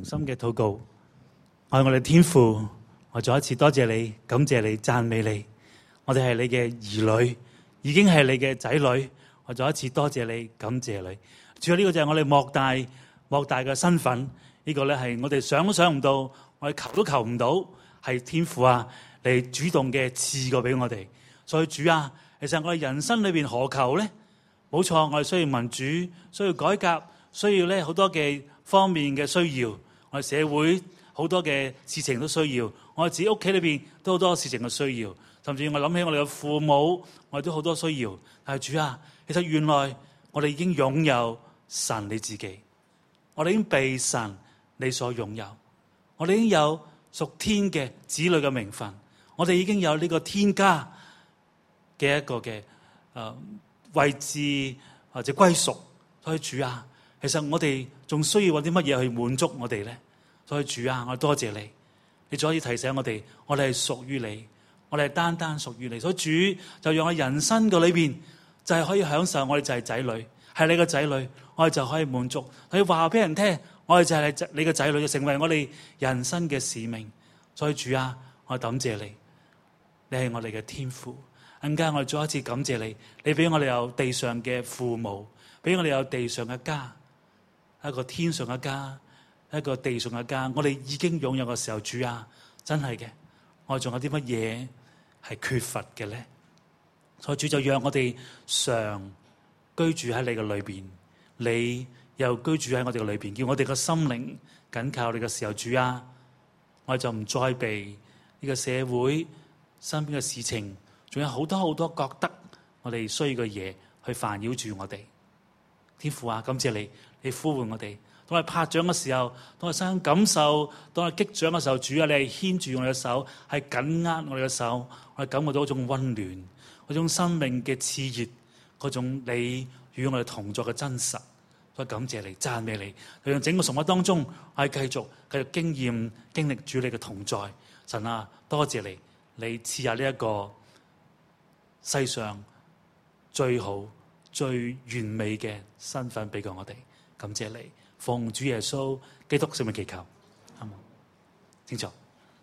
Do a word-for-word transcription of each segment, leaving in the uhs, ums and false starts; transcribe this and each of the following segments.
心嘅禱告。愛我哋天父，我再一次多謝你，感謝你，讚美你。我哋係你嘅兒女，已經係你嘅仔女。我再一次多謝你，感謝你。主要呢個就係我哋莫大莫大嘅身份，呢個咧係我哋想都想唔到，我哋求都求唔到，係天父啊，你主動嘅賜過俾我哋。所以主啊，其實我哋人生裏邊何求咧？冇錯，我哋需要民主，需要改革，需要咧好多嘅方面嘅需要。我哋社會好多嘅事情都需要，我哋自己屋企裏邊都好多事情嘅需要，甚至我諗起我哋嘅父母，我哋都好多需要。但係主啊，其實原來我哋已經擁有神你自己，我哋已經被神你所擁有，我哋已經有屬天嘅子女嘅名分，我哋已經有呢個天家嘅一個嘅誒、呃、位置或者歸屬。所以主啊，其實我哋仲需要揾啲乜嘢去滿足我哋咧？所以主啊，我多謝你，你再可以提醒我哋，我哋係屬於你，我哋係單單屬於你。所以主就讓我人生嘅裏邊就係可以享受，我哋就係仔女，係你嘅仔女，我哋就可以滿足。你話俾人聽，我哋就係你嘅仔女，就成為我哋人生嘅使命。所以主啊，我感謝你，你係我哋嘅天父。更加我哋再一次感謝你，你俾我哋有地上嘅父母，俾我哋有地上嘅家，一個天上嘅家，一個地上嘅家。我哋已經擁有嘅時候，主啊，真係嘅，我哋仲有啲乜嘢係缺乏嘅咧？所以主就讓我哋常居住喺你嘅裏邊，你又居住喺我哋嘅裏邊，叫我哋嘅心靈緊靠你嘅時候，主啊，我哋就唔再被呢個社會身邊嘅事情，仲有好多好多覺得我哋需要嘅嘢去煩擾住我哋。天父啊，感謝你，你呼喚我哋。當我哋拍掌嘅時候，當我哋身感受，當我哋擊掌嘅時候，主啊，你係牽住我哋嘅手，係緊握我哋嘅手，我哋感覺到一種溫暖，嗰種生命嘅熾熱，嗰種你與我哋同在嘅真實。所以感謝你，讚美你，讓整個崇拜當中，我哋繼續繼續經驗經歷主你嘅同在。神啊，多謝你，你賜下呢一個世上最好最完美嘅身份俾過我哋。感謝你，奉主耶穌基督聖名祈求，阿門。請坐。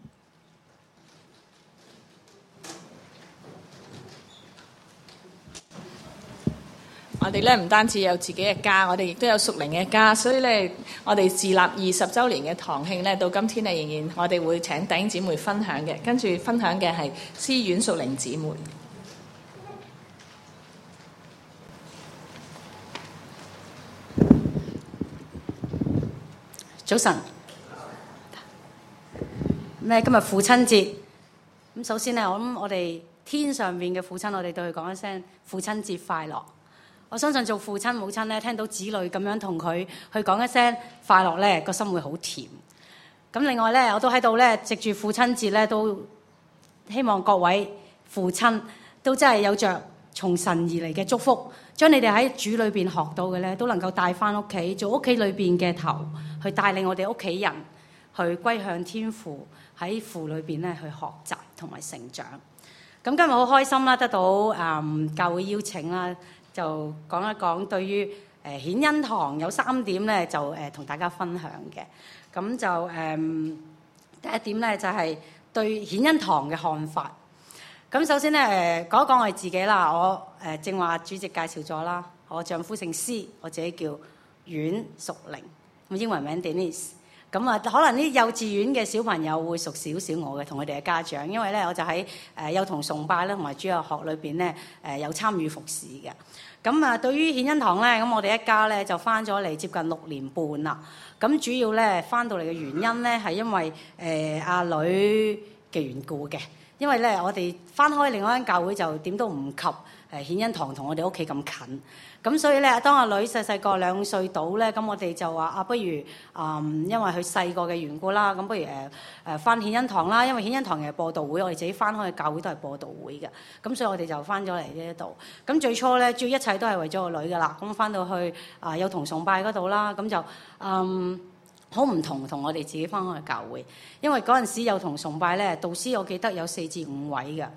我哋咧唔單止有自己嘅家，我哋亦都有屬靈嘅家，所以咧我哋自立二十週年嘅堂慶咧，到今天咧仍然我哋會請弟兄姊妹分享嘅，跟住分享嘅係思遠屬靈姊妹。 早晨，咩今日父親節？咁首先咧，我諗我哋天上面嘅父親，我哋對佢講一聲父親節快樂。我相信做父親母親咧，聽到子女咁樣同佢去講一聲快樂咧，個心會好甜。咁另外咧，我都喺度咧，藉住父親節咧，都希望各位父親都真係有着從神而嚟嘅祝福，將你哋喺主裏邊學到嘅咧，都能夠帶翻屋企，做屋企裏邊嘅頭，去帶領我哋屋企人去歸向天父，喺父裏邊咧去學習同埋成長。咁今日好開心啦，得到誒、嗯、教會邀請啦。就講一講對於誒顯恩堂有三點咧，就誒同、呃、大家分享嘅。咁就誒、嗯、第一點咧，就係、是、對顯恩堂嘅看法。咁首先咧誒、呃、講一講我哋自己啦。我誒、呃、正話主席介紹咗啦，我丈夫姓施，我自己叫阮淑玲，咁英文名 Denise。咁啊，可能啲幼稚園嘅小朋友會熟少少我嘅，同佢哋嘅家長，因為咧我就喺誒幼童崇拜咧同埋主日學裏邊咧誒有參與服侍嘅。咁啊，對於顯恩堂咧，咁我哋一家咧就翻咗嚟接近六年半啦。咁主要咧翻到嚟嘅原因咧係因為誒阿女嘅緣故嘅，因為咧我哋翻開另外一間教會就點都唔及誒顯恩堂同我哋屋企咁近。咁所以咧，當阿女細細個兩歲到咧，咁我哋就話啊，不如啊、嗯，因為佢細個嘅緣故啦，咁不如誒誒翻顯恩堂啦，因為顯恩堂嘅播道會，我哋自己翻開嘅教會都係播道會嘅，咁所以我哋就翻咗嚟呢一度。咁最初咧，主要一切都係為咗個女噶啦。咁翻到去啊幼童崇拜嗰度啦，咁就嗯好唔同同我哋自己翻開嘅教會，因為嗰陣時幼童崇拜咧，導師我記得有四至五位嘅。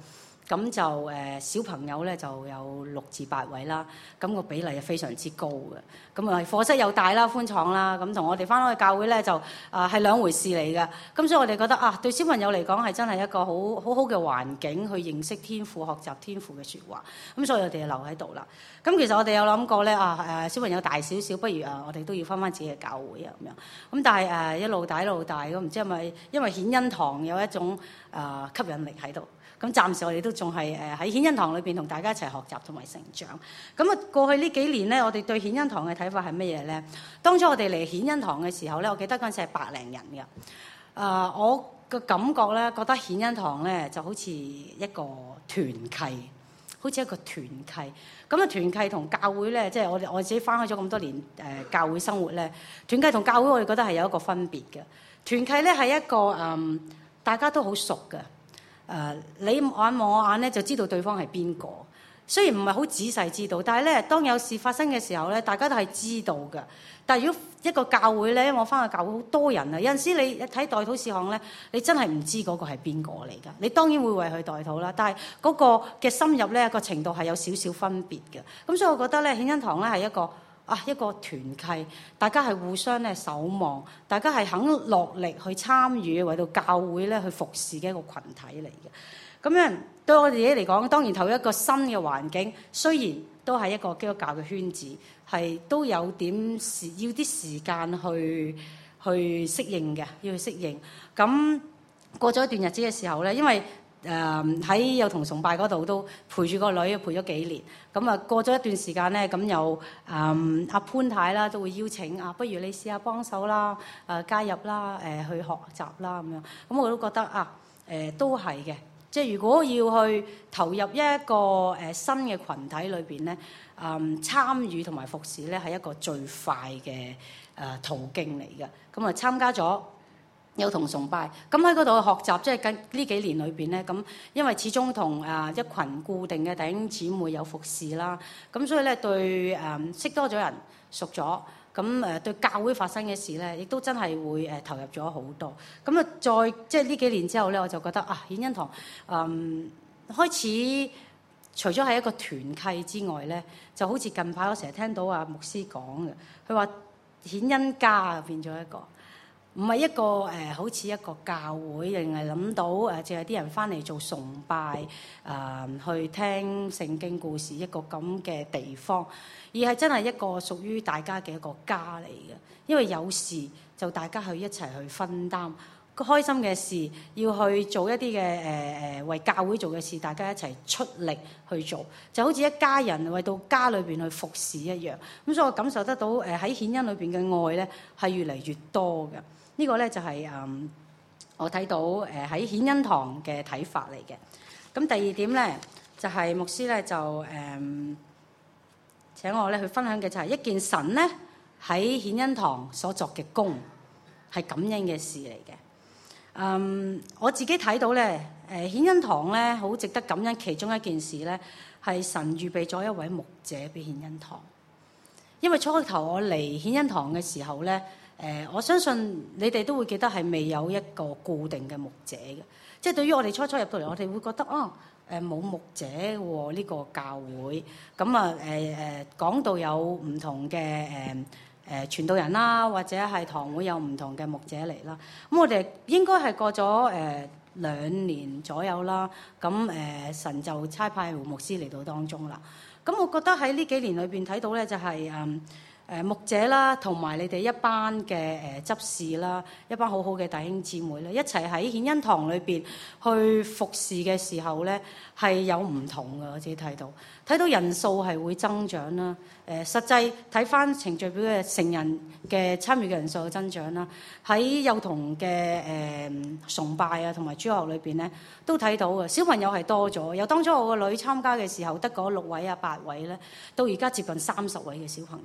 咁就誒、呃、小朋友咧就有六至八位啦，咁、個比例係非常之高嘅。咁啊課室又大啦，寬敞啦，咁同我哋翻返去教會咧就啊係、呃、兩回事嚟嘅。咁所以我哋覺得啊，對小朋友嚟講係真係一個好好好嘅環境去認識天父、學習天父嘅説話。咁所以我哋就留喺度啦。咁其實我哋有諗過咧啊誒小朋友大少少，不如啊我哋都要翻返自己嘅教會啊咁樣。咁但係誒、呃、一路大一路大，咁唔知係咪因為顯恩堂有一種啊、呃、吸引力喺度。咁暫時我哋都仲係誒喺顯恩堂裏邊同大家一齊學習同埋成長。咁啊過去呢幾年咧，我哋對顯恩堂嘅睇法係乜嘢咧？當初我哋嚟顯恩堂嘅時候咧，我記得嗰陣時係百零人嘅。誒、呃，我嘅感覺咧，覺得顯恩堂咧就好似一個團契，好似一個團契。咁啊團契同教會咧，即係我哋我自己翻開咗咁多年誒、呃、教會生活咧，團契同教會我哋覺得係有一個分別嘅。團契咧係一個誒、嗯、大家都好熟嘅。誒、uh, 你眼望我眼咧，就知道對方係邊個。雖然唔係好仔細知道，但係咧，當有事發生嘅時候咧，大家都係知道嘅。但係如果一個教會咧，我翻去教會好多人啊，有陣時你睇代禱事項咧，你真係唔知嗰個係邊個嚟㗎。你當然會為佢代禱啦，但係嗰個嘅深入咧個程度係有少少分別嘅。咁所以我覺得咧，顯恩堂咧係一個。啊，一個團契，大家係互相咧守望，大家係肯落力去參與，為到教會咧去服侍嘅一個群體嚟嘅。咁樣對我哋自己嚟講，當然投入一個新嘅環境，雖然都係一個基督教嘅圈子，係都有點時要啲時間去去適應嘅，要去適應。咁過咗一段日子嘅時候咧，因為誒喺幼童崇拜嗰度都陪住個女陪咗幾年，咁啊過咗一段時間咧，咁有誒阿潘太啦都會邀請啊，不如你試下幫手啦，誒、呃、加入啦，誒、呃、去學習啦咁樣，咁我都覺得啊誒、呃、都係嘅，即係如果要去投入一個誒、呃、新嘅群體裏邊咧，誒、呃、參與同埋服侍咧係一個最快嘅誒、呃、途徑嚟嘅，咁啊參加咗。有同崇拜，咁喺嗰度學習，即係近呢幾年裏邊咧，咁因為始終同啊一群固定嘅弟兄姊妹有服侍啦，咁所以咧對誒識多咗人熟咗，咁誒對教會發生嘅事咧，亦都真係會誒投入咗好多。咁啊，再即係呢幾年之後咧，我就覺得啊，顯恩堂誒開始除咗係一個團契之外咧，就好似近排我成日聽到阿牧師講嘅，佢話顯恩家變咗一個。唔係一個誒、呃，好似一個教會，定係諗到誒，淨係啲人翻嚟做崇拜，誒、呃、去聽聖經故事一個咁嘅地方，而係真係一個屬於大家嘅一個家嚟嘅。因為有事就大家去一齊去分擔，個開心嘅事要去做一啲嘅誒誒為教會做嘅事，大家一齊出力去做，就好似一家人為到家裏邊去服侍一樣。咁所以我感受得到誒喺顯恩裏邊嘅愛咧係越嚟越多嘅。呢個咧就係、是、誒、嗯、我睇到誒喺顯恩堂嘅睇法嚟嘅。咁第二點咧就係、是、牧師咧就誒、嗯、請我咧去分享嘅就係一件神咧喺顯恩堂所作嘅工係感恩嘅事嚟嘅。嗯，我自己睇到咧誒顯恩堂咧好值得感恩，其中一件事咧係神預備咗一位牧者俾顯恩堂。因為初頭我嚟顯恩堂嘅時候咧。誒、呃，我相信你哋都會記得係未有一個固定嘅牧者嘅，即係對於我哋初初入到嚟，我哋會覺得啊，誒、呃、冇牧者喎呢、這個教會，咁啊誒誒講到有唔同嘅誒誒傳道人啦，或者係堂會有唔同嘅牧者嚟啦，咁我哋應該係過咗誒、呃、兩年左右啦，咁誒、呃、神就差派胡牧師嚟到當中啦，咁我覺得喺呢幾年裏邊睇到咧就係、是、嗯。誒牧者啦，同埋你哋一班嘅誒執事啦，一班好好嘅弟兄姊妹咧，一齊喺顯恩堂裏邊去服侍嘅時候咧，係有唔同嘅。我自己睇到，睇到人數係會增長啦。誒實際睇翻程序表嘅成人嘅參與嘅人數嘅增長啦，喺幼童嘅誒崇拜啊同埋主學裏邊咧，都睇到嘅。小朋友係多咗，由當初我個女參加嘅時候得嗰六位啊八位咧，到而家接近三十位嘅小朋友。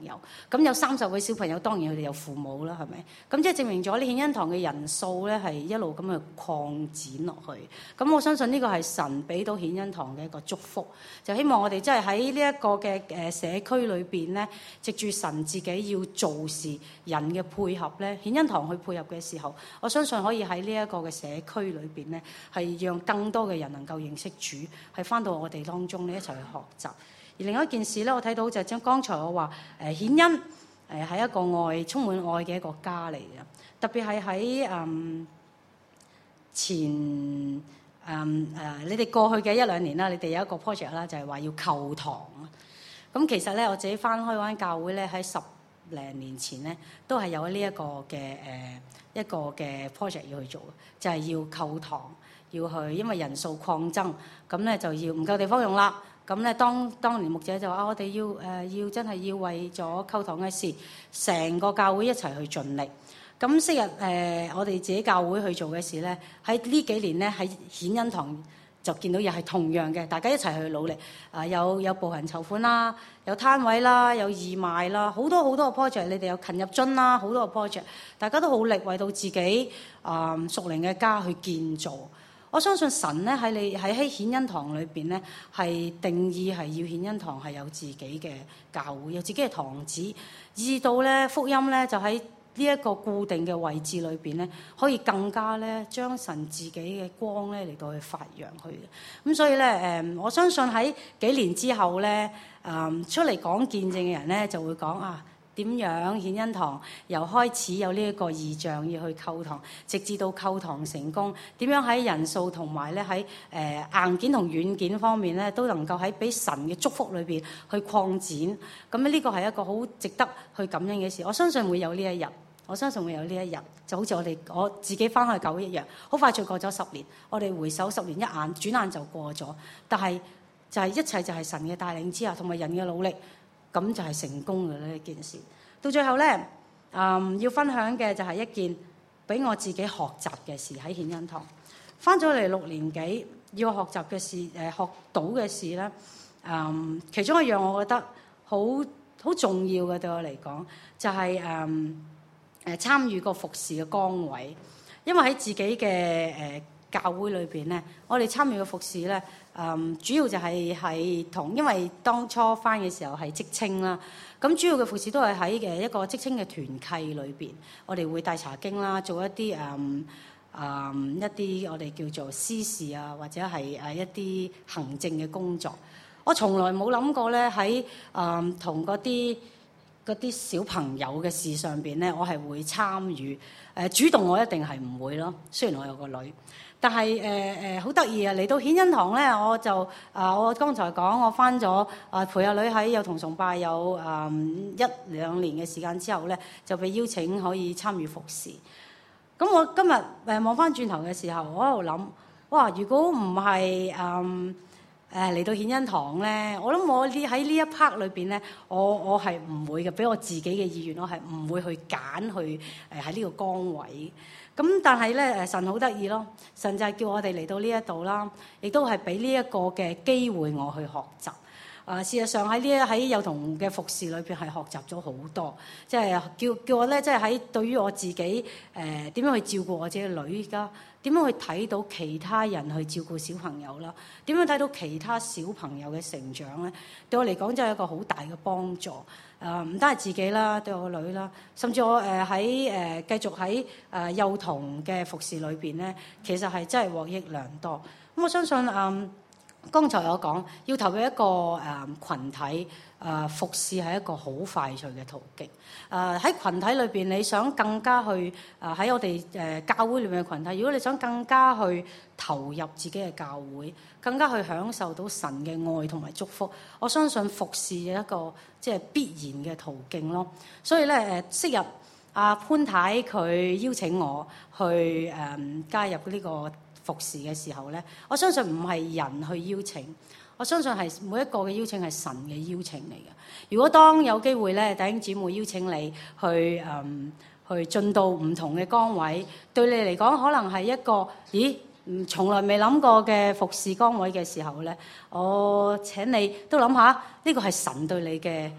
咁有三十位小朋友，當然佢哋有父母啦，係咪？咁即係證明咗呢獻恩堂嘅人數咧係一路咁去擴展落去。咁我相信呢個係神俾到獻恩堂嘅一個祝福，就希望我哋真係喺呢一個嘅誒社區裏邊咧，藉住神自己要做事，人嘅配合咧，獻恩堂去配合嘅時候，我相信可以喺呢一個嘅社區裏邊咧，係讓更多嘅人能夠認識主，係翻到我哋當中咧一齊去學習。而另外一件事咧，我睇到就係將剛才我話誒獻恩誒係一個愛充滿愛嘅一個家嚟嘅，特別係喺誒前誒誒、呃、你哋過去嘅一兩年啦，你哋有一個 project 啦，就係話要購堂啊。咁其實咧，我自己翻開灣教會咧，喺十零年前咧，都係有呢一個嘅誒、呃、一個嘅 project 要去做，就係、是、要購堂，要去因為人數擴增，咁咧就要唔夠地方用啦。咁咧，當當年牧者就話、啊：我哋要誒、呃、要真係要為咗購堂嘅事，成個教會一齊去盡力。咁昔日誒、呃、我哋自己教會去做嘅事咧，喺呢幾年咧喺顯恩堂就見到又係同樣嘅，大家一齊去努力。啊、呃，有有步行籌款啦，有攤位啦，有義賣啦，好多好多個 project。你哋有勤入樽啦，好多個 project，大家都好力為到自己啊屬靈嘅家去建造。我相信神咧喺你喺喺顯恩堂裏邊咧，係定義係要顯恩堂係有自己嘅教會，有自己嘅堂子，以至到咧福音咧就喺呢一個固定嘅位置裏邊咧，可以更加咧將神自己嘅光咧嚟到去發揚去嘅。咁所以咧誒，我相信喺幾年之後咧，誒出嚟講見證嘅人咧就會講啊。點樣顯恩堂由開始有呢一個異象要去購堂，直至到購堂成功，點樣喺人數同埋咧喺誒硬件同軟件方面咧都能夠喺俾神嘅祝福裏邊去擴展。咁呢個係一個好值得去感恩嘅事。我相信會有呢一日，我相信會有呢一日，就好似我哋我自己翻去教會一樣，好快就過咗十年。我哋回首十年一眼，轉眼就過咗。但係就係一切就係神嘅帶領之下，同埋人嘅努力。咁就係成功嘅呢件事。到最後咧，嗯，要分享嘅就係一件俾我自己學習嘅事喺顯恩堂。翻咗嚟六年幾，要學習嘅事，誒、呃、學到嘅事咧，嗯，其中一樣我覺得好好重要嘅對我嚟講，就係誒誒參與個服侍嘅崗位。因為喺自己嘅誒、呃、教會裏邊咧，我哋參與嘅服侍咧。嗯，主要就係係同，因為當初翻嘅時候係職青啦，咁主要嘅服侍都係喺嘅一個職青嘅團契裏邊，我哋會帶查經啦，做一啲誒誒一啲我哋叫做司事啊，或者係誒一啲行政嘅工作。我從來冇諗過咧喺誒同嗰啲嗰啲小朋友嘅事上邊咧，我係會參與。誒、呃、主動我一定係唔會咯，雖然我有個女。但係誒誒好得意啊！嚟到顯恩堂咧，我就啊、呃，我剛才講我翻咗啊陪阿女喺幼童崇拜有啊、呃、一兩年嘅時間之後咧，就被邀請可以參與服侍。咁我今日誒望翻轉頭嘅時候，我喺度諗，哇！如果唔係誒誒嚟到顯恩堂咧，我諗我呢喺呢一 part 裏邊咧，我我係唔會嘅，俾我自己嘅意願，我係唔會去揀去誒喺呢個崗位。咁但係咧誒神好得意咯，神就係叫我哋嚟到呢一度啦，亦都係俾呢一個嘅機會我去學習。啊、呃，事實上喺呢一喺幼童嘅服侍裏邊係學習咗好多，即係叫叫我咧，即係喺對於我自己誒點、呃、樣去照顧我自己嘅女，而家點樣去睇到其他人去照顧小朋友啦，點樣睇到其他小朋友嘅成長咧，對我嚟講真係一個好大嘅幫助。誒唔單係自己啦，對我個女啦，甚至我誒喺誒繼續喺誒幼童嘅服侍裏邊咧，其實係真係獲益良多。咁我相信誒、嗯，剛才我講要投入一個誒羣體誒、呃、服侍係一個好快脆嘅途徑。誒、呃、喺群體裏邊，你想更加去誒喺、呃、我哋誒、呃、教會裏面嘅群體，如果你想更加去投入自己嘅教會，更加去享受到神嘅愛同埋祝福，我相信服侍係一個即係必然嘅途徑咯。所以咧誒，昔日阿潘太佢邀請我去誒、嗯、加入呢個服侍嘅時候咧，我相信唔係人去邀請，我相信係每一個嘅邀請係神嘅邀請嚟嘅。如果當有機會咧，弟兄姊妹邀請你去誒、嗯、去進到唔同嘅崗位，對你嚟講可能係一個咦？嗯，從來未諗過嘅服侍崗位嘅時候咧，我請你都諗下，呢個係神對你嘅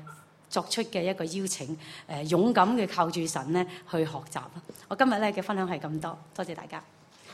作出嘅一個邀請，誒勇敢嘅靠住神咧去學習。我今日咧嘅分享係咁多，多謝大家。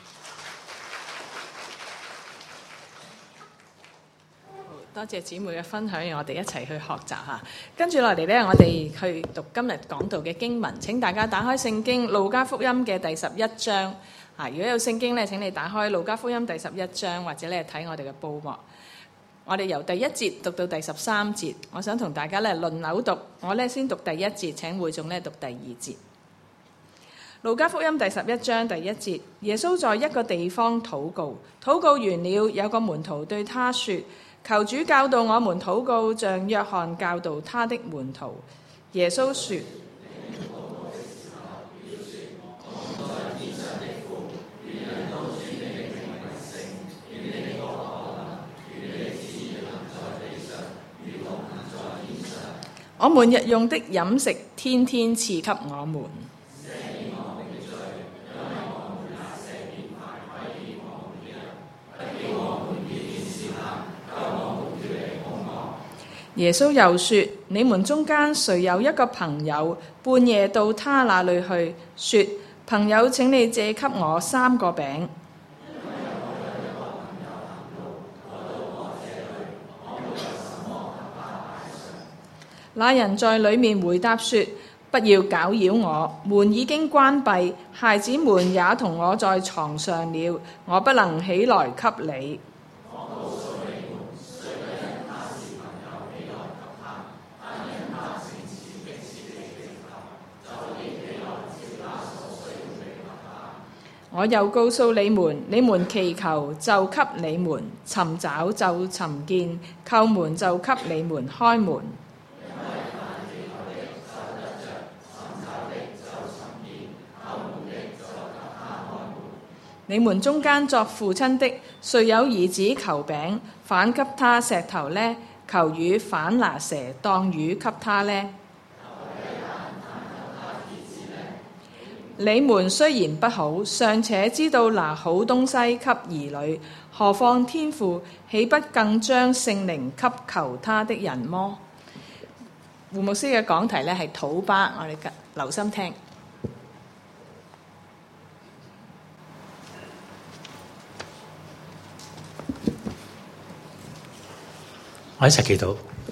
多謝姊妹嘅分享，讓我哋一齊去學習嚇。跟住落嚟呢，我哋去讀今日講道嘅經文。請大家打開聖經《路加福音》嘅第十一章。啊，如果有聖經呢，請你打開《路加福音》第十一章，或者咧睇我哋嘅報幕。我哋由第一節讀到第十三節。我想同大家咧輪流讀。我咧先讀第一節，請會眾咧讀第二節。路加福音第十一章第一節，耶穌在一個地方禱告，禱告完了，有個門徒對他說：求主教導我們禱告，像約翰教導他的門徒。耶穌說：我們日用的飲食，天天賜給我們。耶穌又說：你們中間誰有一個朋友，半夜到他那裏去，說：朋友，請你借給我三個餅。那人在裏面回答說：不要攪擾我，門已經關閉，孩子們也同我在床上了，我不能起來給你。我又告訴你們，你們祈求就給你們，尋找就尋見，叩門就給你們開門。你們中間作父親的，誰有兒子求餅，反給他石頭呢？求魚，反拿蛇當魚給他呢？你們雖然不好，尚且知道拿好東西給兒女，何況天父豈不更將聖靈給求他的人麼？胡牧師嘅講題呢係土巴，我哋留心聽。 我一齊祈禱。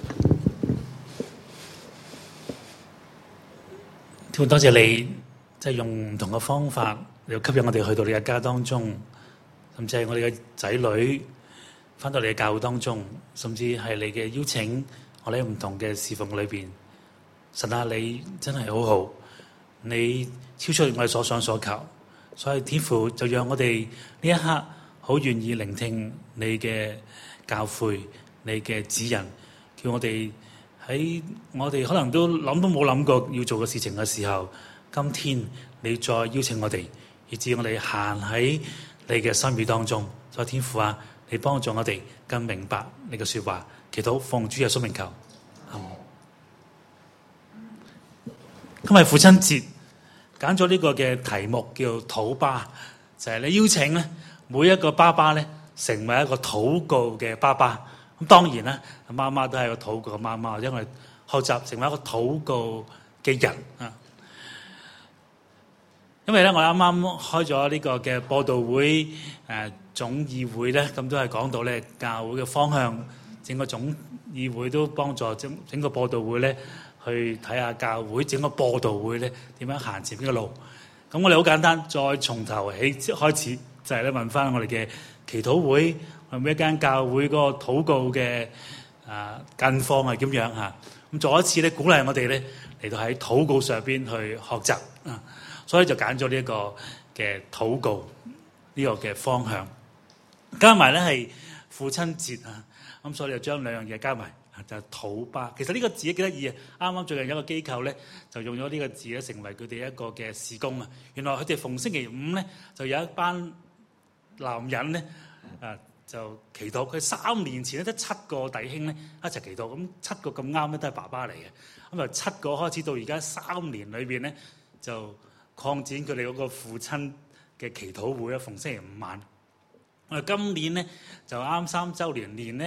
天父，多謝你，即係用唔同嘅方法嚟吸引我哋去到你嘅家當中，甚至係我哋嘅仔女返到你嘅教會當中，甚至係你嘅邀請，我哋喺唔同嘅侍奉裏邊。神啊，你真係好好，你超出我哋所想所求，所以天父就讓我哋呢一刻好願意聆聽你嘅教誨。你嘅指引，叫我哋喺我哋可能都諗都冇諗過要做嘅事情嘅時候，今天你再邀請我哋，以致我哋行喺你嘅心意當中。所以天父啊，你幫助我哋更明白你嘅說話。祈禱奉主耶穌名求。嗯、今日父親節揀咗呢個嘅題目叫土巴，就係、是、你邀請咧每一個爸爸咧成為一個禱告嘅爸爸。咁當然啦，媽媽都係個禱告嘅媽媽，因為學習成為一個禱告嘅人啊。因為咧，我啱啱開咗呢個嘅播道會誒、呃、總議會咧，咁都係講到咧教會嘅方向，整個總議會都幫助整整個播道會咧去睇下教會整個播道會咧點樣行前邊嘅路。咁我哋好簡單，再從頭起開始，就係咧問翻我哋嘅祈禱會。每一間教會嗰個禱告嘅啊近況係點樣嚇？咁再一次咧鼓勵我哋咧嚟到喺禱告上邊去學習啊，所以就揀咗呢一個嘅禱告呢個嘅方向，加埋咧係父親節啊，咁所以就將兩樣嘢加埋就係土巴。其實呢個字幾得意啊！啱啱最近有一個機構咧就用咗呢個字咧成為佢哋一個嘅事工啊。原來佢哋逢星期五咧就有一班男人咧啊。就祈禱，佢三年前咧得七個弟兄咧一齊祈禱，咁七個咁啱咧都係爸爸嚟嘅，咁由七個開始到而家三年裏邊咧就擴展佢哋嗰個父親嘅祈禱會啊，逢星期五晚。我哋今年咧就啱三週年年咧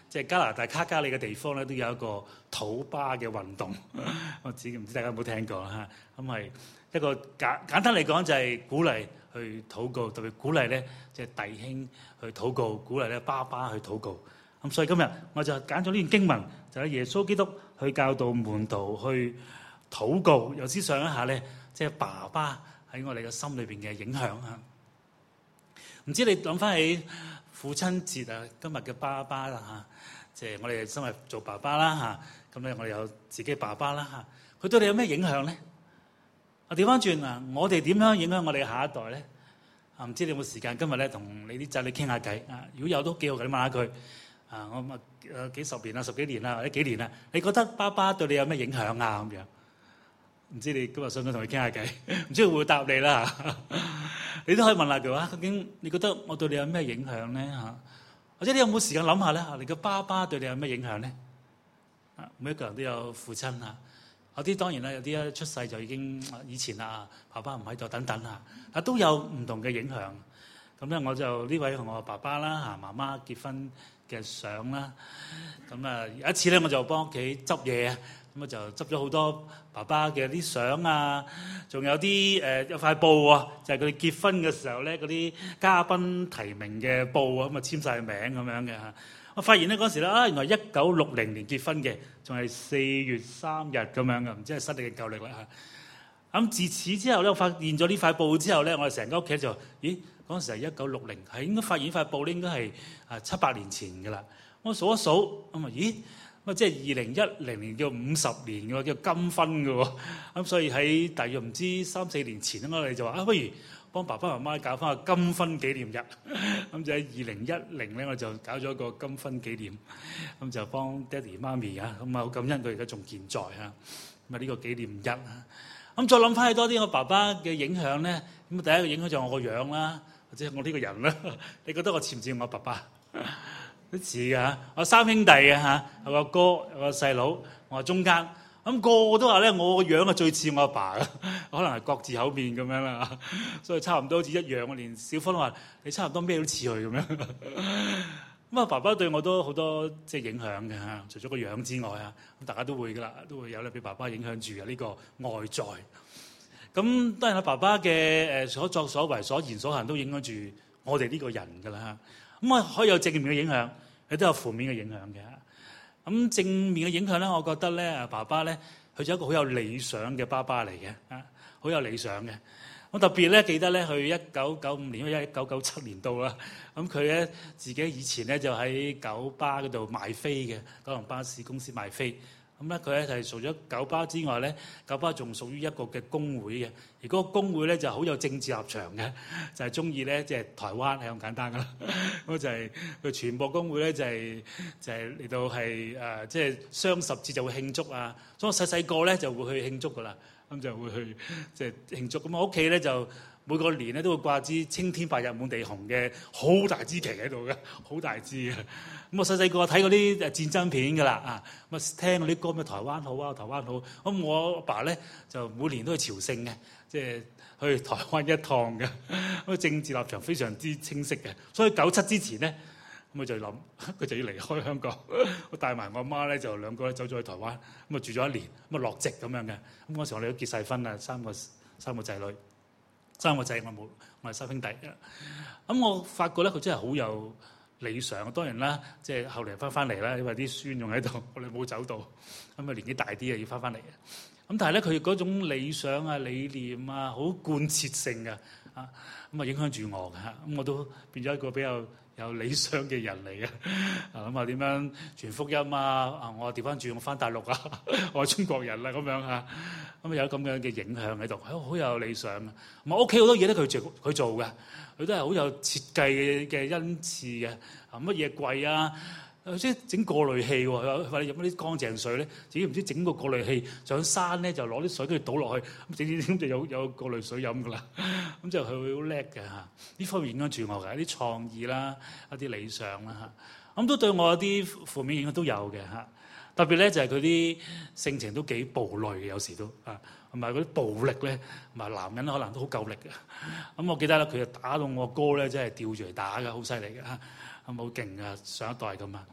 即係加拿大卡加里嘅地方咧，都有一個禱巴嘅運動。我知唔知大家有冇聽過嚇？咁係一個簡簡單嚟講，就係鼓勵去禱告，特別鼓勵咧即係弟兄去禱告，鼓勵咧爸爸去禱告。咁所以今日我就揀咗呢段經文，就係耶穌基督去教導門徒去禱告，又思想一下咧，即係爸爸喺我哋嘅心裏邊嘅影響啊！唔知你諗翻起父親節啊，今日嘅爸爸啦嚇，即係我哋身為做爸爸啦嚇，咁咧我哋有自己爸爸啦嚇，佢對你有咩影響咧？啊調翻轉啊，我哋點樣影響我哋嘅下一代咧？啊唔知你有冇時間今日咧同你啲仔女傾下偈啊？如果有都幾好嘅，你問下佢啊，我啊誒幾十年啊，十幾年啊，或者幾年啊，你覺得爸爸對你有咩影響啊？咁樣唔知你今日想唔想同佢傾下偈？唔知佢會唔會答你啦？你都可以問下佢話，究竟你覺得我對你有咩影響咧嚇？或者你有冇時間諗下咧？你嘅爸爸對你有咩影響咧？啊，每一個人都有父親啊，有啲當然啦，有啲一出世就已經以前啊，爸爸唔喺度等等啊，啊都有唔同嘅影響。咁咧，我就呢位同我爸爸啦嚇，媽媽結婚嘅相啦。咁啊有一次咧，我就幫屋企執嘢啊。咁啊就執咗好多爸爸嘅啲相啊，仲有啲誒、呃、有塊布啊，就係佢哋結婚嘅時候咧，嗰啲嘉賓提名嘅布啊，咁啊簽晒名咁樣嘅嚇。我發現咧嗰時咧啊，原來一九六零年結婚嘅，仲係四月三日咁樣嘅，唔知係新定舊歷啦嚇。咁自此之後咧，我發現咗呢塊布之後咧，我哋成個屋企就咦嗰陣時係一九六零，係應該發現塊布咧應該係啊七八年前㗎啦。我數一數咁啊，咦？咁即係二零一零年叫五十年嘅喎，叫金婚嘅喎。咁所以喺大約唔知三四年前咧，我哋就話啊，不如幫爸爸媽媽搞翻個金婚紀念日。咁就喺二零一零咧，我就搞咗個金婚紀念。咁就幫爹哋媽咪啊，咁啊好感恩佢而家仲健在啊。咁啊呢個紀念日啊。咁再諗翻起多啲我爸爸嘅影響咧，咁第一個影響就係我個樣啦，或者我呢個人啦。你覺得我似唔似我爸爸？都似嘅嚇，我三兄弟嘅嚇，有個哥，有個細佬，我係中間。咁個個都話咧，我個樣啊最似我阿爸嘅，可能係各自口面咁樣啦。所以差唔多好似一樣。我連小芬都話你差唔多咩都似佢咁樣。咁啊，爸爸對我都好多即係影響嘅嚇，除咗個樣之外啊，咁大家都會噶啦，都會有咧俾爸爸影響住嘅呢個外在。咁當然啦，爸爸嘅誒所作所為、所言所行都影響住我哋呢個人噶啦。咁啊，可以有正面嘅影響，亦都有負面嘅影響嘅。咁正面嘅影響咧，我覺得咧，爸爸咧，佢就一個好有理想嘅爸爸嚟嘅，啊，好有理想嘅。我特別咧記得咧，佢一九九五年，因為一九九七年到啦。咁佢咧自己以前咧就喺九巴嗰度賣飛嘅，九龍巴士公司賣飛。咁咧佢咧係除咗九巴之外咧，九巴仲屬於一個嘅工會嘅，而嗰個工會咧就好有政治立場嘅，就係中意咧即係台灣係咁簡單噶啦。咁就係佢全部工會咧就係就係嚟到係誒即係雙十節就會慶祝啊，所以我細細個咧就會去慶祝噶啦，咁就會去即係慶祝。咁我屋企咧就每個年咧都會掛支青天白日滿地紅嘅好大支旗喺度嘅，好大支嘅。咁我細細個睇嗰啲誒戰爭片㗎啦，啊咁啊聽嗰啲歌咩台灣好啊，台灣好。咁我阿爸咧就每年都去朝聖嘅，即係去台灣一趟嘅。咁政治立場非常之清晰嘅，所以九七之前咧，咁佢就諗佢就要離開香港。我帶埋我阿媽咧就兩個咧走咗去台灣，咁啊住咗一年，咁啊落籍咁樣嘅。咁嗰時我哋都結晒婚啦，三個三個仔女，三個仔我冇，我係三兄弟嘅。咁我發覺咧佢真係好有理想，當然啦，即係後嚟翻翻嚟啦，因為啲孫仲喺度，我哋冇走到，咁啊年紀大啲啊要翻翻嚟嘅。咁但係咧佢嗰種理想啊、理念啊，好貫徹性嘅啊，咁啊影響住我嘅嚇，咁我都變咗一個比較有理想嘅人嚟嘅。啊咁啊點樣傳福音啊？啊我調翻轉我翻大陸啊，我係中國人啦咁樣嚇，咁啊有咁樣嘅影響喺度，好好有理想啊。我屋企好多嘢咧佢做佢做嘅。佢都係好有設計嘅嘅恩賜嘅，啊乜嘢櫃啊，即係整過濾器喎。佢話你飲啲乾淨水咧，自己唔知整個過濾器上山咧就攞啲水跟住倒落去，咁整整整就有有過濾水飲噶啦。咁就佢好叻嘅嚇，呢方面影響住我嘅，一啲創意啦，一啲理想啦嚇，咁都對我有啲負面影響都有嘅嚇。特別咧就係佢啲性情都幾暴戾嘅，有時都啊。同埋嗰啲暴力咧，同埋男人可能都好夠力嘅。咁我記得咧，佢就打到我哥咧，真係吊住嚟打嘅，好犀利嘅嚇，咁好勁啊！上一代咁啊，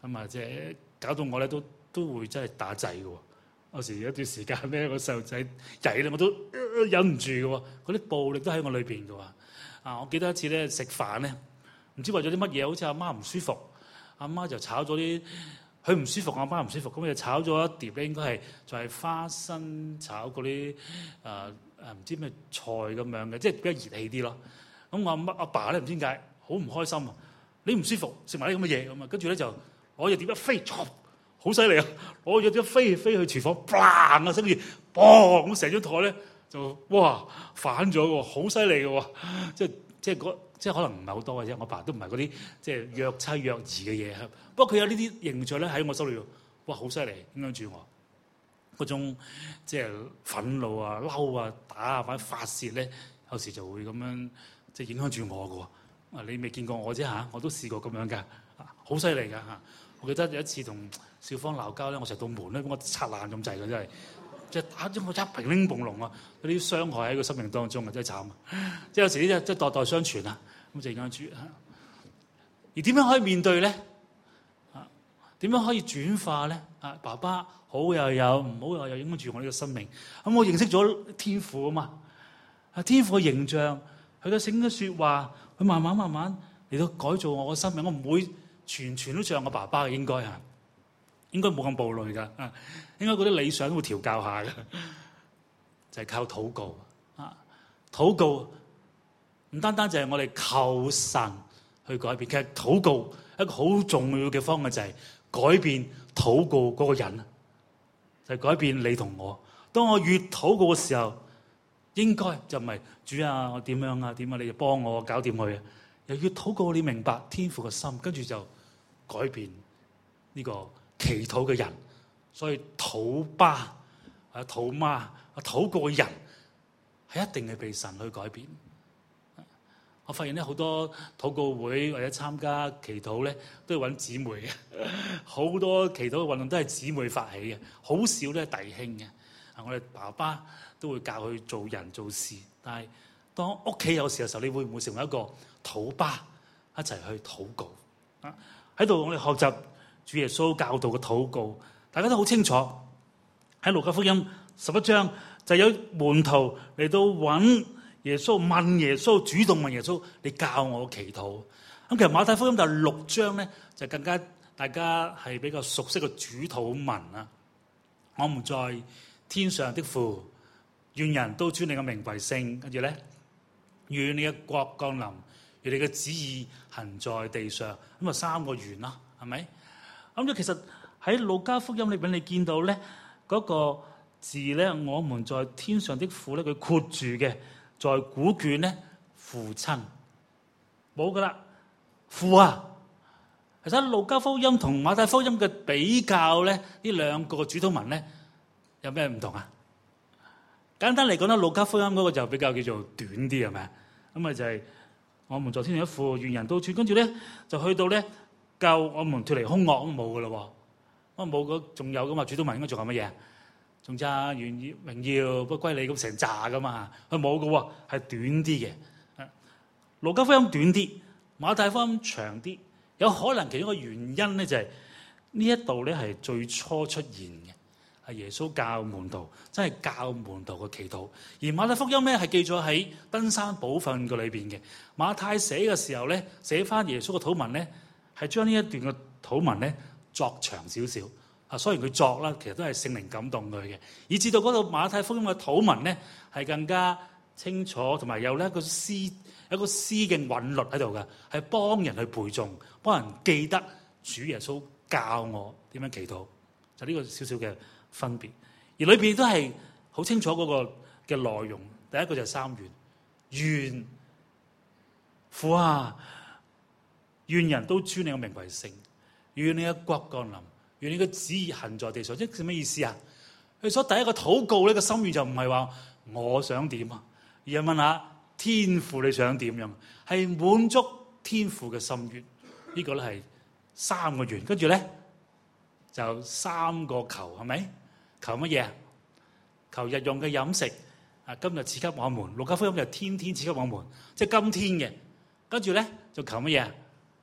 咁啊，即係搞到我咧都都會真係打仔嘅喎。有時有一段時間咧，個細路仔曳咧，我都、呃、忍唔住嘅喎。嗰啲暴力都喺我裏邊嘅喎。啊，我記得一次咧食飯咧，唔知為咗啲乜嘢，好似阿媽唔舒服，阿媽就炒咗啲，佢唔舒服，阿媽唔舒服，咁就炒咗一碟咧，應該係就係花生炒嗰啲誒誒唔知咩菜咁樣嘅，即係比較熱氣啲咯。咁我阿媽阿爸咧唔知點解好唔開心啊！你唔舒服食埋啲咁嘅嘢咁啊，跟住咧就攞隻碟一飛，好犀利啊！攞隻碟飛飛去廚房，砰啊，跟住砰咁成張台咧就哇反咗喎，好犀利嘅喎！即係即係嗰即係可能唔係好多嘅啫。我爸都唔係嗰啲即係虐妻虐兒嘅嘢，不過佢有呢啲形象咧喺我心裏，哇好犀利，影響住我嗰種即係憤怒啊、嬲啊、打啊或者發泄咧，有時就會咁樣即係影響住我嘅喎。啊，你未見過我啫嚇，我都試過咁樣㗎，好犀利㗎嚇！我記得有一次同小芳鬧交咧，我成道門咧，我拆爛咁滯嘅真係，即係打咗我一平拎蹦龍啊！嗰啲傷害喺個生命當中啊，真係慘啊！即係有時呢啲即係代代相傳啊，咁就影響住啊。而點樣可以面對咧？啊，點樣可以轉化咧？啊，爸爸好又有，唔好又有，影響住我呢個生命。咁我認識咗天父啊嘛，啊天父嘅形象，佢嘅聖經嘅説話，佢慢慢慢慢嚟到改造我嘅生命。我唔會全全都像我爸爸嘅，應該啊，應該冇咁暴戾㗎，啊，應該嗰啲理想都會調教下嘅，就係靠禱告啊！禱告唔單單就係我哋求神去改變，其實禱告一個好重要嘅方向就係改變禱告嗰個人，就係改變你同我。當我越禱告嘅時候，應該就唔係主啊，我點樣啊點啊，你就幫我搞掂佢啊！又越禱告，你明白天父嘅心，跟住就改變呢個祈禱嘅人。所以禱爸啊、禱媽啊、禱告嘅人係一定係被神去改變。我發現咧好多禱告會或者參加祈禱咧，都要揾姊妹嘅。好多祈禱嘅運動都係姊妹發起嘅，好少都係弟兄嘅。啊，我哋爸爸都會教佢做人做事，但係當屋企有事嘅時候，你會唔會成為一個禱爸一齊去禱告？啊，喺度我哋學習主耶穌教導嘅禱告，大家都好清楚。喺路加福音十一章就有門徒嚟到揾耶穌，問耶穌，主動問耶穌，你教我祈禱。咁其實馬太福音第六章咧就更加大家係比較熟悉嘅主禱文啊。我們在天上的父，願人都尊你嘅名為聖。跟住咧，願你嘅國降臨，願你嘅旨意行在地上。咁啊三個願啦，係咪？咁其實喺路加福音裏邊，你見到咧嗰個字咧，我們在天上的父咧，佢括住嘅。在古卷咧，父親冇噶啦，父啊！其實路加福音同馬太福音嘅比較咧，呢兩個主禱文咧有咩唔同啊？簡單嚟講咧，路加福音嗰個就比較叫做短啲，係咪啊？咁啊就係我們在天上的父，願人都尊，跟住咧就去到咧救我們脫離兇惡，咁冇噶咯喎，咁冇個仲有噶嘛？主禱文應該仲有乜嘢？仲差願意榮耀不歸你咁成扎噶嘛？佢冇嘅喎，係短啲嘅。路加福音短啲，馬太福音長啲。有可能其中一個原因咧就係呢一度咧係最初出現嘅，係耶穌教門徒，真係教門徒嘅祈禱。而馬太福音咧係記咗喺登山寶訓嘅裏邊嘅。馬太寫嘅時候咧，寫翻耶穌嘅禱文咧，係將呢一段嘅禱文咧作長少少。啊，雖然佢作啦，其實都係聖靈感動佢嘅，以至到嗰度馬太福音嘅禱文咧係更加清楚，同埋有咧一個詩，有一個詩嘅韻律喺度嘅，係幫人去背誦，幫人記得主耶穌教我點樣祈禱，就呢個少少嘅分別。而裏邊都係好清楚嗰個嘅內容。第一個就係三願，願父啊，願人都尊你嘅名為聖，願你嘅國降臨。願你嘅旨意行在地上，即係咩意思啊？佢所第一個禱告呢個心願就唔係話我想點啊，而係問下天父你想點樣，係滿足天父嘅心願。呢個咧係三個願，跟住咧就三個求，係咪？求乜嘢啊？求日用嘅飲食啊，今日賜給我們。路加福音就天天賜給我們，即係今天嘅。跟住咧就求乜嘢啊？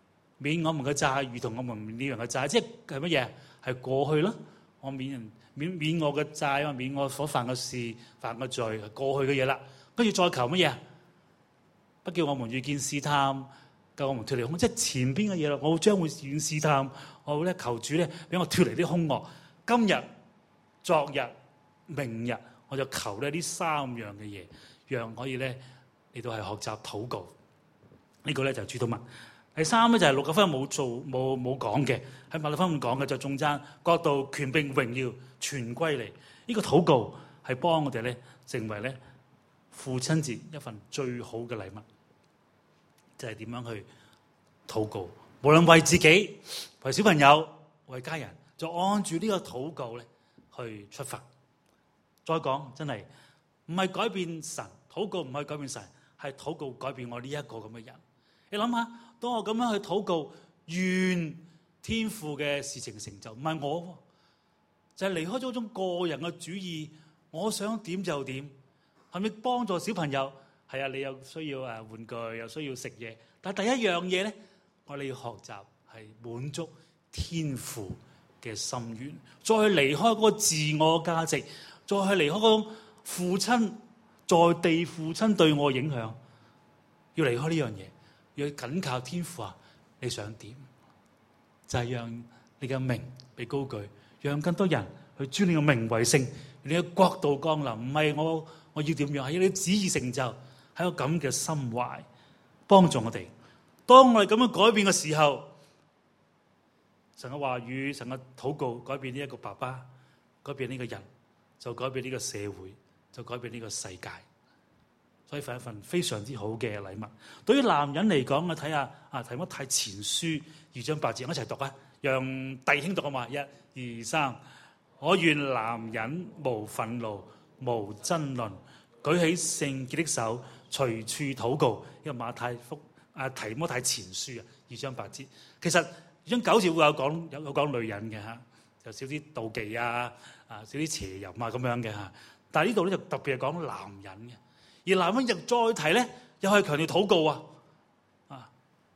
免我們嘅債，如同我們免了人嘅債，即係乜嘢？係過去咯。我免人免免我嘅債，我免我所犯嘅事、犯嘅罪，過去嘅嘢啦。跟住再求乜嘢？不叫我們遇見試探，救我們脫離兇惡，即係前邊嘅嘢啦。我將會遇見試探，我會咧求主咧俾我脫離啲兇惡。今日、昨日、明日，我就求咧呢三樣嘅嘢，讓可以咧嚟到係學習禱告。呢、這個咧就係主禱文。第三咧就係路加福音冇做冇冇講嘅，喺馬太福音講嘅就頌讚國度、權柄、榮耀全歸你。呢、這個禱告係幫我哋咧成為咧父親節一份最好嘅禮物，就係點樣去禱告。無論為自己、為小朋友、為家人，就按住呢個禱告咧去出發。再講真係唔係改變神，禱告唔係改變神，係禱告改變我呢一個咁嘅人。你諗下，當我咁樣去禱告，願天父嘅事情成就，唔係我，就係離開咗嗰種個人嘅主義，我想點就點。係咪幫助小朋友？係啊，你又需要誒玩具，又需要食嘢。但係第一樣嘢咧，我哋要學習係滿足天父嘅心願，再去離開嗰個自我價值，再去離開嗰種父親在地父親對我嘅影響，要離開呢樣嘢。要緊靠天父啊！你想點？就係、是、讓你嘅名被高舉，讓更多人去尊你嘅名為聖，你嘅國度降臨。唔係我我要點樣，係要你旨意成就，係個咁嘅心懷幫助我哋。當我哋咁樣改變嘅時候，神嘅話語、神嘅禱告改變呢一個爸爸，改變呢個人，就改變呢個社會，就改變呢個世界。所以係一份非常之好嘅禮物。對於男人嚟講，我睇下啊，提摩太前書二章八節，我一齊讀啊，讓弟兄讀啊嘛，一、二、三。我願男人無憤怒、無爭論，舉起聖潔的手，隨處禱告。呢個馬太福啊提摩太前書啊二章八節。其實二章九節會有講有有講女人嘅嚇，就少啲妒忌啊，啊少啲邪淫啊咁樣嘅嚇。但係呢度咧就特別係講男人嘅。而男人又再提咧，又係強調禱告啊！啊，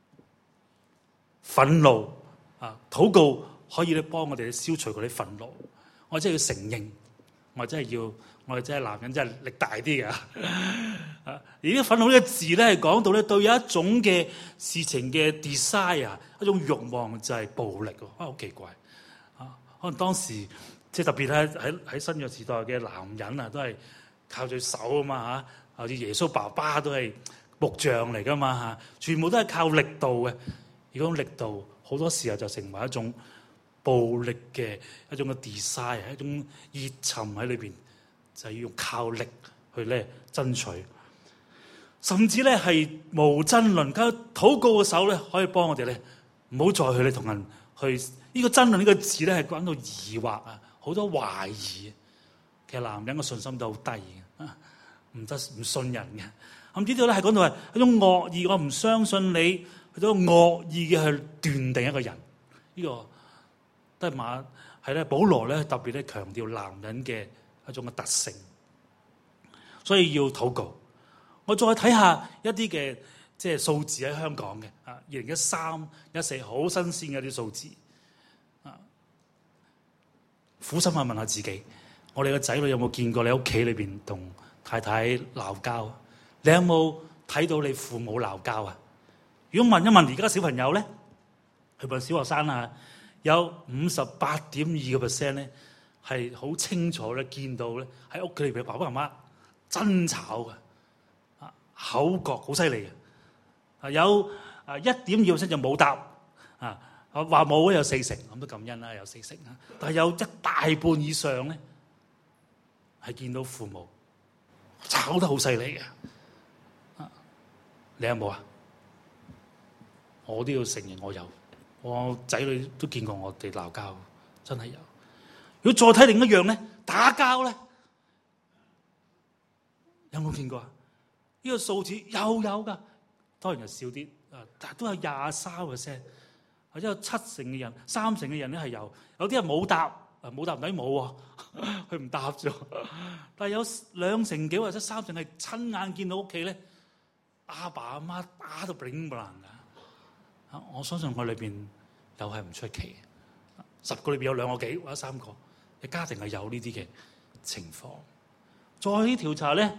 憤怒啊，禱告可以咧幫我哋消除嗰啲憤怒。我真係要承認，我真係要，我哋真係男人真係力大啲嘅。啊，而呢個憤怒呢個字咧，係講到咧對有一種嘅事情嘅 desire， 一種慾望就係暴力喎。啊，好奇怪啊！可能當時即係特別喺喺喺新約時代嘅男人啊，都係靠住手啊嘛嚇。好似耶穌爸爸都係木匠嚟噶嘛嚇，全部都係靠力度嘅。而嗰種力度好多時候就成為一種暴力嘅一種嘅 desire， 一種熱忱喺裏邊，就係要用靠力去咧爭取。甚至咧係無爭論，靠禱告嘅手咧可以幫我哋咧唔好再去咧同人去呢、這個爭論呢個字咧係講到疑惑啊，好多懷疑。其實男人嘅信心都好低嘅。唔得唔信人嘅，咁呢度咧係講到係一種惡意，我唔相信你，去到惡意嘅去斷定一個人，呢、這個都係馬係咧保羅咧特別咧強調男人嘅一種嘅特性，所以要禱告。我再睇下一啲嘅即係數字喺香港嘅啊，二零一三一四好新鮮嘅啲數字啊，苦心去問下自己，我哋嘅仔女有冇見過你屋企裏邊同太太鬧交？你有冇睇到你父母鬧交啊？如果問一問而家小朋友咧，去問小學生啊，有五十八點二個 percent 咧係好清楚咧見到咧喺屋企裏邊爸爸媽媽爭吵嘅，啊口角好犀利嘅，啊有啊一點二 percent 就冇答，啊話冇有四成，咁都感恩啦，有四成啊，但係有一大半以上咧係見到父母吵得好犀利嘅，啊，你有冇啊？我都要承認我有，我仔女都見過我哋鬧交，真係有。如果再睇另一樣咧，打交咧，有冇見過啊？呢個數字又有噶，當然係少啲，啊，但係都有廿三個 percent，或者有七成嘅人、三成嘅人咧係有，有啲人冇答。啊冇答唔抵冇喎，佢唔答咗。但係有兩成幾或者三成係親眼見到屋企咧，阿爸阿媽打到 bling bling 噶， 我相信我裏邊又係唔出奇嘅。十個裏邊有兩個幾或者三個嘅家庭係有呢啲嘅情況。再啲調查咧，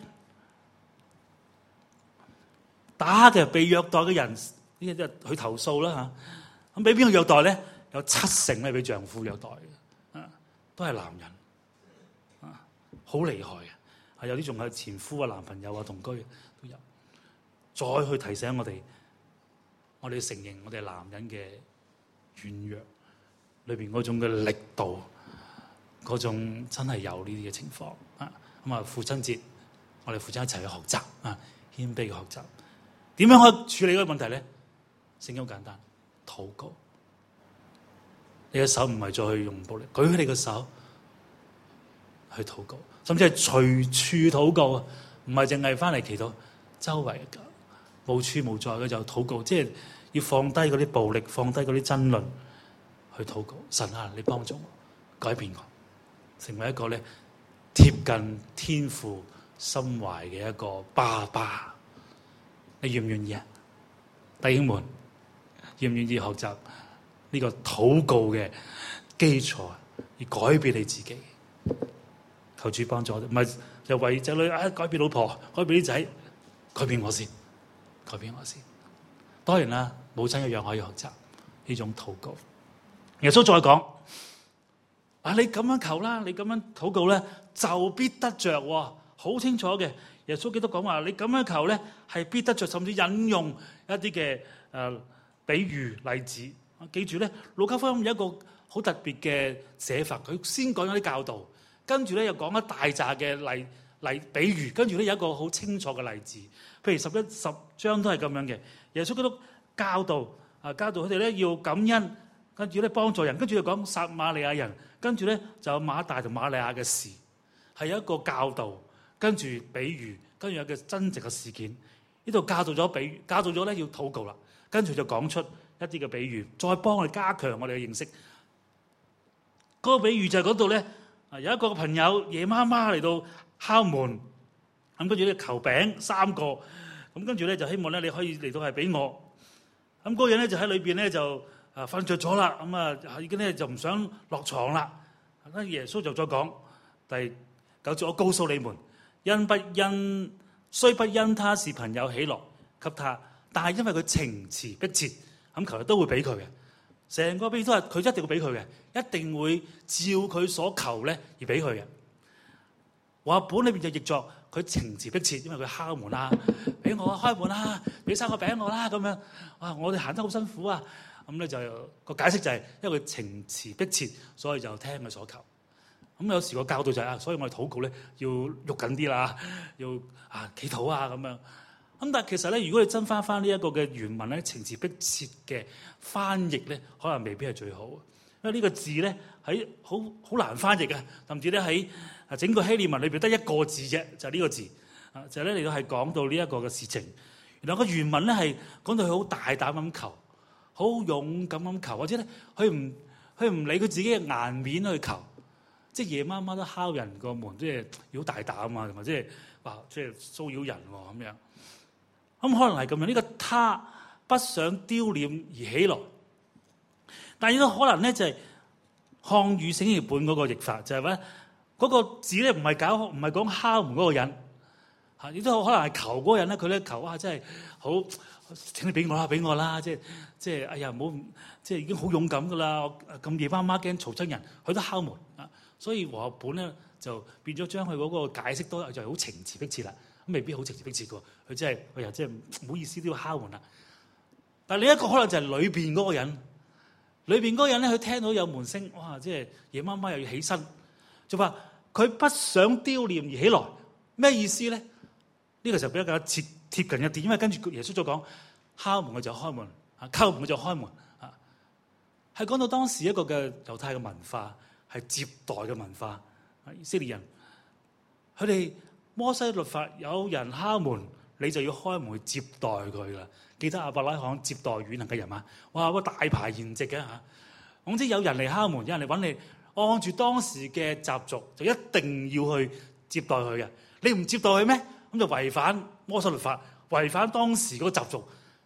打嘅被虐待嘅人呢啲去投訴啦嚇。咁俾邊個虐待咧？有七成咧俾丈夫虐待嘅，啊都係男人，啊好厲害嘅。係有啲仲係前夫啊、男朋友啊、同居都有。再去提醒我哋，我哋承認我哋男人嘅軟弱裏邊嗰種嘅力度，嗰種真係有呢啲嘅情況啊！咁啊，父親節我哋父親一齊去學習啊，謙卑嘅學習。點樣可以處理嗰個問題咧？聖經好簡單，禱告。你嘅手唔係再去用暴力，舉起你嘅手去禱告，甚至係隨處禱告啊！唔係淨係翻嚟祈禱，周圍嘅無處無在嘅就禱告，即係要放低嗰啲暴力，放低嗰啲爭論去禱告。神啊，你幫助我，改變我，成為一個咧貼近天父心懷嘅一個爸爸。你願唔願意啊？弟兄們，願唔願意學習呢個禱告嘅基礎，而改變你自己？求主幫助我哋，唔係就為仔女啊改變老婆，改變啲仔，改變我先，改變我先。當然啦，母親一樣可以學習呢種禱告。耶穌再講：啊，你咁樣求啦，你咁樣禱告咧，就必得着喎，好清楚嘅。耶穌基督講話：你咁樣求咧，係必得着，甚至引用一啲嘅誒比喻例子。記住咧，路加福音有一個好特別嘅寫法，佢先講咗啲教導，跟住咧又講一大紮嘅例例比喻，跟住咧有一個好清楚嘅例子。譬如十一十章都係咁樣嘅。耶穌基督教導啊，教導佢哋咧要感恩，跟住咧幫助人，跟住又講撒瑪利亞人，跟住咧就有馬大同馬利亞嘅事，係有一個教導，跟住比喻，跟住有個真實嘅事件。呢度教導咗比喻，教導咗咧要禱告啦，跟住就講出一啲嘅比喻，再幫我哋加強我哋嘅認識。嗰個比喻就係嗰度咧，有一個朋友夜媽媽嚟到敲門，咁跟住咧求餅三個，咁跟住咧就希望咧你可以嚟到係俾我。咁嗰個人咧就喺裏邊咧就啊瞓着咗啦，咁啊已經咧就唔想落床啦。咁耶穌就再講第九節：我告訴你們，因不因雖不因他是朋友喜樂給他，但係因為佢情詞迫切，咁求都會俾佢嘅。成個比喻都係佢一定會俾佢嘅，一定會照佢所求咧而俾佢嘅。話本裏邊就譯作佢情詞迫切，因為佢敲門啦，俾我開門啦，俾三個餅我啦咁樣。哇！我哋行得好辛苦啊，咁咧就個解釋就係因為佢情詞迫切，所以就聽佢所求。咁有時個教導就係啊，所以我哋禱告咧要喐緊啲啦，要啊祈禱啊咁樣。咁但係其實咧，如果你真翻翻呢一個嘅原文咧，情詞迫切嘅翻譯咧，可能未必係最好，因為呢個字咧喺好好難翻譯嘅，甚至咧喺啊整個希臘文裏邊得一個字啫，就係呢個字啊，就係咧嚟到係講到呢一個嘅事情。原來個原文咧係講到佢好大膽咁求，好勇敢咁求，或者咧佢唔佢唔理佢自己嘅顏面去求，即係夜媽媽都敲人個門，即係要好大膽啊，同埋即係哇，即係騷擾人喎咁樣。咁可能係咁樣，呢、這個他不想丟臉而起來，但係亦都可能咧就係漢語聖經譯本嗰個譯法，就係話嗰個字咧唔係搞唔係講敲門嗰個人，嚇亦都可能係求嗰個人咧，佢咧求啊真係好，請你俾我啦，俾我啦，即係即係哎呀唔好，即係已經好勇敢噶啦，咁夜媽媽驚嘈親人，佢都敲門啊，所以和合本咧就變咗將佢嗰個解釋都就係好情詞迫切啦。未必好直接迫切嘅，佢真係佢又真係唔好意思都要敲門啦。但係另一個可能就係裏邊嗰個人，裏邊嗰個人咧，佢聽到有門聲，哇！即係夜媽媽又要起身，就話佢不想丟臉而起來，咩意思咧？呢、這個時候比較貼貼近一啲，因為跟住耶穌再講敲門佢就開門，啊敲門佢就開門，啊係講到當時一個嘅猶太嘅文化係接待嘅文化，以色列人佢哋。摩西律法有人敲門，你就要開門去接待佢啦。記得亞伯拉罕接待遠行嘅人嘛？哇！個大排筵席嘅嚇。總之有人嚟敲門，有人嚟揾你，按住當時嘅習俗，就一定要去接待佢嘅。你唔接待佢咩？咁就違反摩西律法，違反當時嗰個習俗，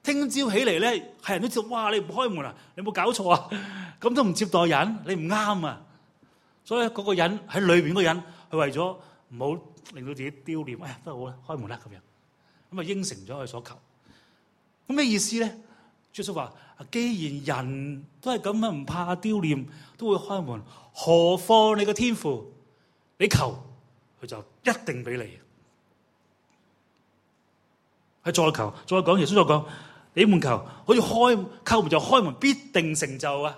聽朝起嚟咧，係人都知道，哇！你唔開門啊，你有冇搞錯啊？咁都唔接待人，你唔啱啊！所以嗰個人喺裏邊嗰個人，佢為咗唔好令到自己丟臉，哎呀，都好啦，開門啦咁樣，咁啊應承咗佢所求。咁咩意思咧？耶穌話：既然人都係咁樣唔怕丟臉，都會開門，何況你個天父？你求佢就一定俾你。係再求，再講，耶穌再講，你們求，好似開叩門就開門，必定成就啊！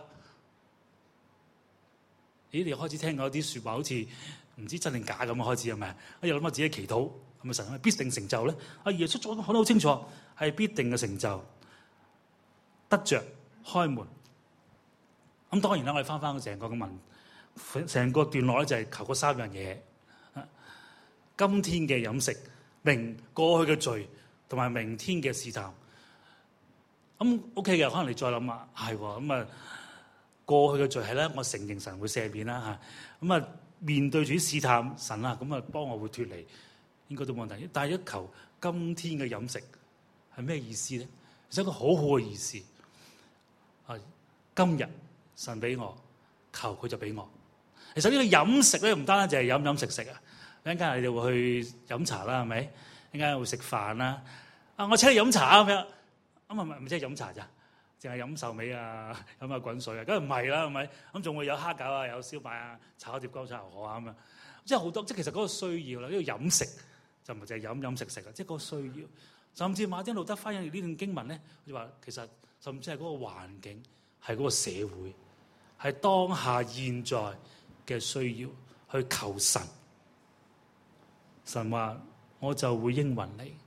咦，你開始聽嗰啲說話，好似唔知真定假咁啊！開始係咪？我又諗下自己祈禱，係咪神必定成就咧？阿耶穌講得好清楚，係必定嘅成就，得着開門。咁當然啦，我哋翻翻成個嘅文，成個段落咧就係求嗰三樣嘢：今天嘅飲食、明過去嘅罪，同埋明天嘅試探。咁 OK 嘅，可能你再諗下，係咁啊。過去嘅罪係咧，我承認神會赦免啦嚇。咁啊，面對住啲試探，神啊，咁啊幫我會脫離，應該都冇問題。但係一求今天嘅飲食係咩意思咧？其實一個好好嘅意思。啊，今日神俾我，求佢就俾我。其實呢個飲食咧，唔單單就係飲飲食食啊。一陣間你哋會去飲茶啦，係咪？一陣間會食飯啦。啊，我請你飲茶咁樣，咁係咪唔即係飲茶咋？淨係飲壽眉啊，飲下滾水啊，梗係唔係啦，係咪？咁仲會有蝦餃啊，有燒賣啊，炒碟乾炒牛河啊咁樣，即係好多。即係其實嗰個需要啦，呢個飲食就唔係淨係飲飲食食啊，即係嗰個需要。甚至馬丁路德翻譯呢段經文咧，佢話其實甚至係嗰個環境，係嗰個社會，係當下現在嘅需要去求神。神話我就會應允你。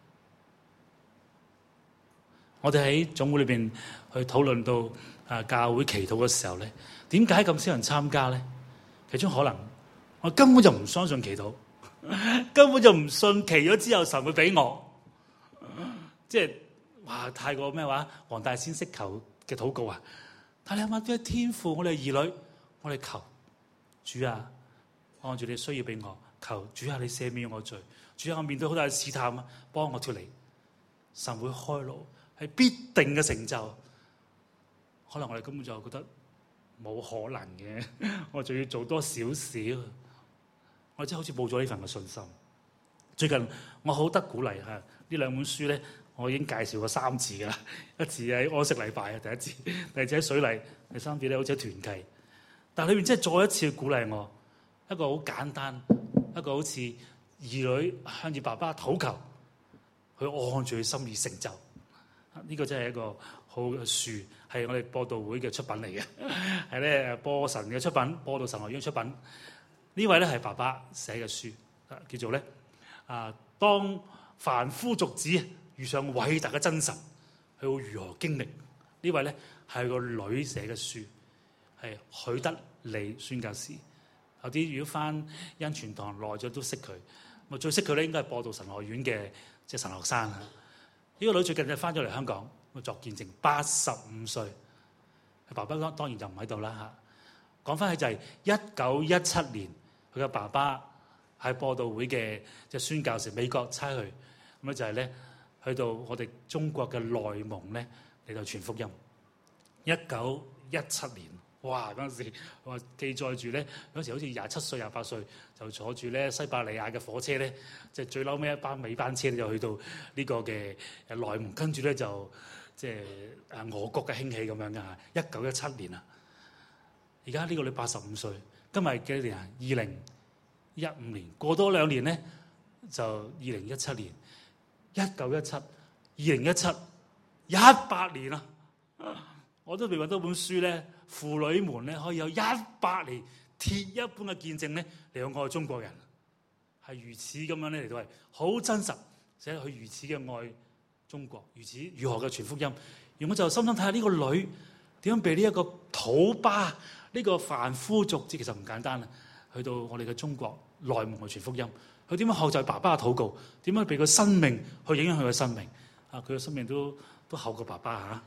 我哋喺總會裏邊去討論到啊教會祈禱嘅時候咧，點解咁少人參加咧？其中可能我根本就唔相信祈禱，根本就唔信祈咗之後神會俾我。即係哇，太過咩話？黃大仙式求嘅禱告啊！但係你諗下，啲天父，我哋兒女，我哋求主啊，按住你需要俾我，求主啊，你赦免我罪，主啊，我面對好大嘅試探啊，幫我脫離，神會開路。係必定嘅成就，可能我哋根本就覺得冇可能嘅，我仲要做多少少，我真係好似冇咗呢份嘅信心。最近我好得鼓勵嚇，呢兩本書咧，我已經介紹過三次㗎啦，一次喺安息禮拜啊，第一次；第二次喺水禮，第三次咧好似喺團契。但係裏面真係再一次鼓勵我，一個好簡單，一個好似兒女向住爸爸禱求，去按住佢心意成就。呢個真係一個好嘅書，係我哋播道會嘅出品嚟嘅，係咧播神嘅出品，播道神學院出品。呢位咧係爸爸寫嘅書，叫做咧啊，當凡夫俗子遇上偉大嘅真神，佢會如何經歷？呢位咧係個女寫嘅書，係許德利宣教士。有啲如果翻恩泉堂耐咗都識佢，我最識佢咧應該係播道神學院嘅即係神學生啊。呢個女最近就翻咗嚟香港，作見證，八十五歲，爸爸當然就唔喺度啦嚇。講翻起就係一九一七年，佢嘅爸爸喺播道會嘅即係宣教士美國差去，咁咧就係咧去到我哋中國嘅內蒙咧嚟到傳福音。一九一七年，哇！嗰陣時我記載住咧，嗰時好似廿七歲、廿八歲就坐住咧西伯利亞嘅火車咧，即係最嬲尾一班尾班車咧就去到呢個嘅誒內蒙，跟住咧就即係誒俄國嘅興起咁樣嘅嚇。一九一七年啊，而家呢個女八十五歲，今日幾多年啊？二零一五年，過多兩年咧就二零一七年，一九一七、二零一七，一百年啦。我都未揾到本書咧，婦女們咧可以有一百年鐵一般嘅見證咧嚟到愛中國人，係如此咁樣咧嚟到係好真實，寫佢如此嘅愛中國，如此如何嘅傳福音。而我就深深睇下呢個女點樣被呢一個土巴呢、呢個凡夫俗子，其實唔簡單啊！去到我哋嘅中國內蒙去傳福音，佢點樣學習爸爸嘅禱告？點樣被個生命去影響佢嘅生命？啊，佢嘅生命都都厚過爸爸嚇。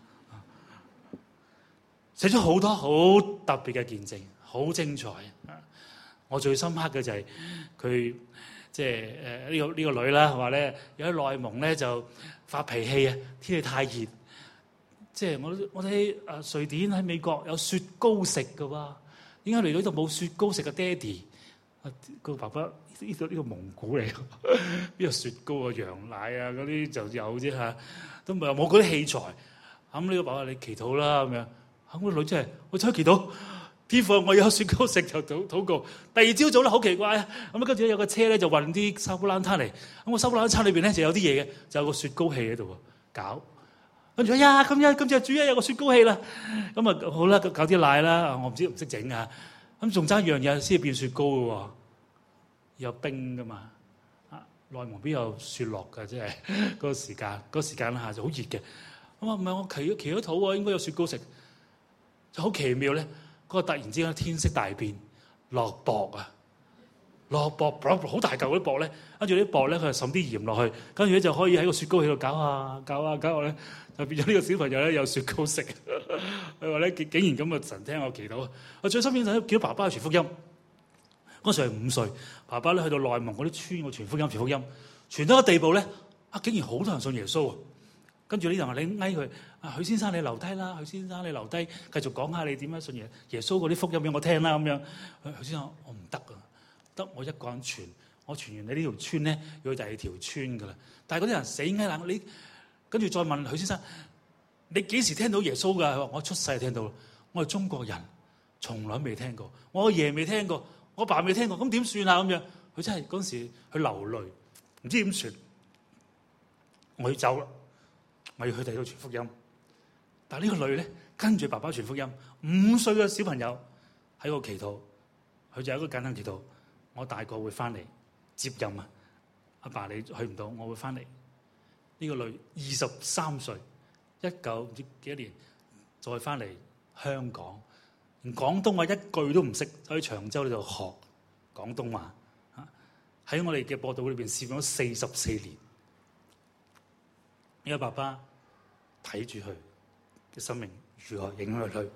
寫咗好多好特別嘅見證，好精彩。我最深刻嘅就係佢即係誒呢個呢、呢個女啦，話咧有喺內蒙咧就發脾氣啊，天氣太熱， 即係我我哋喺瑞典喺美國有雪糕食㗎喎，點解嚟到呢度冇雪糕食嘅爹哋？個爸爸呢個呢個蒙古嚟，邊有雪糕啊、羊奶啊嗰啲就有啫嚇，都冇冇嗰啲器材。咁呢個爸爸你祈禱啦咁樣，咁個女真係我走去祈禱。天父，我有雪糕食就禱禱告。第二朝早咧好奇怪啊！咁跟住有個車咧就運啲收布冷餐嚟。咁個收布冷餐裏邊咧就有啲嘢嘅，就有個雪糕器喺度搞。跟住哎呀，今日今日主一有個雪糕器啦。咁啊好啦，搞啲奶啦。我唔知唔識整啊。咁仲爭一樣嘢先變雪糕嘅喎，有冰噶嘛。啊，內蒙邊有雪落㗎，即係嗰個時間，嗰個時間下就好熱嘅。咁啊唔係我祈祈咗禱喎，應該有雪糕食。就好奇妙咧。嗰個突然之間天色大變，落雹啊！落雹，好大嚿嗰啲雹咧，跟住啲雹咧佢就滲啲鹽落去，跟住咧就可以喺個雪糕器度搞下搞下搞下咧，就變咗呢個小朋友咧有雪糕食。佢話咧竟然咁啊神聽我祈禱，我最深印象見到爸爸去傳福音，嗰時係五歲，爸爸咧去到內蒙嗰啲村個傳福音傳福音，傳到個地步咧，啊竟然好多人信耶穌啊！跟住呢人話你嗌佢。啊，許先生你留低啦，許先生你留低，繼續講下你點樣信耶耶穌嗰啲福音俾我聽啦咁樣。許先生我唔得啊，得我一個人傳，我傳完你呢條村咧，要去第二條村噶啦。但係嗰啲人死嗌冷，你跟住再問許先生，你幾時聽到耶穌㗎？我出世聽到，我係中國人，從來未聽過，我阿爺未聽過，我爸未聽過，咁點算啊？咁樣佢真係嗰陣時佢流淚，唔知點算。我要走啦，我要去第二度傳福音。但係呢個女咧跟住爸爸傳福音，五歲嘅小朋友喺度祈禱，佢就有一個簡單祈禱：我大個會翻嚟接任啊！阿爸你去唔到，我會翻嚟。呢個女二十三歲，一九唔知幾多年再翻嚟香港，連廣東話一句都唔識，喺長洲呢度學廣東話。喺我哋嘅播道裏邊侍奉咗四十四年，呢個爸爸睇住佢嘅生命如何影響佢，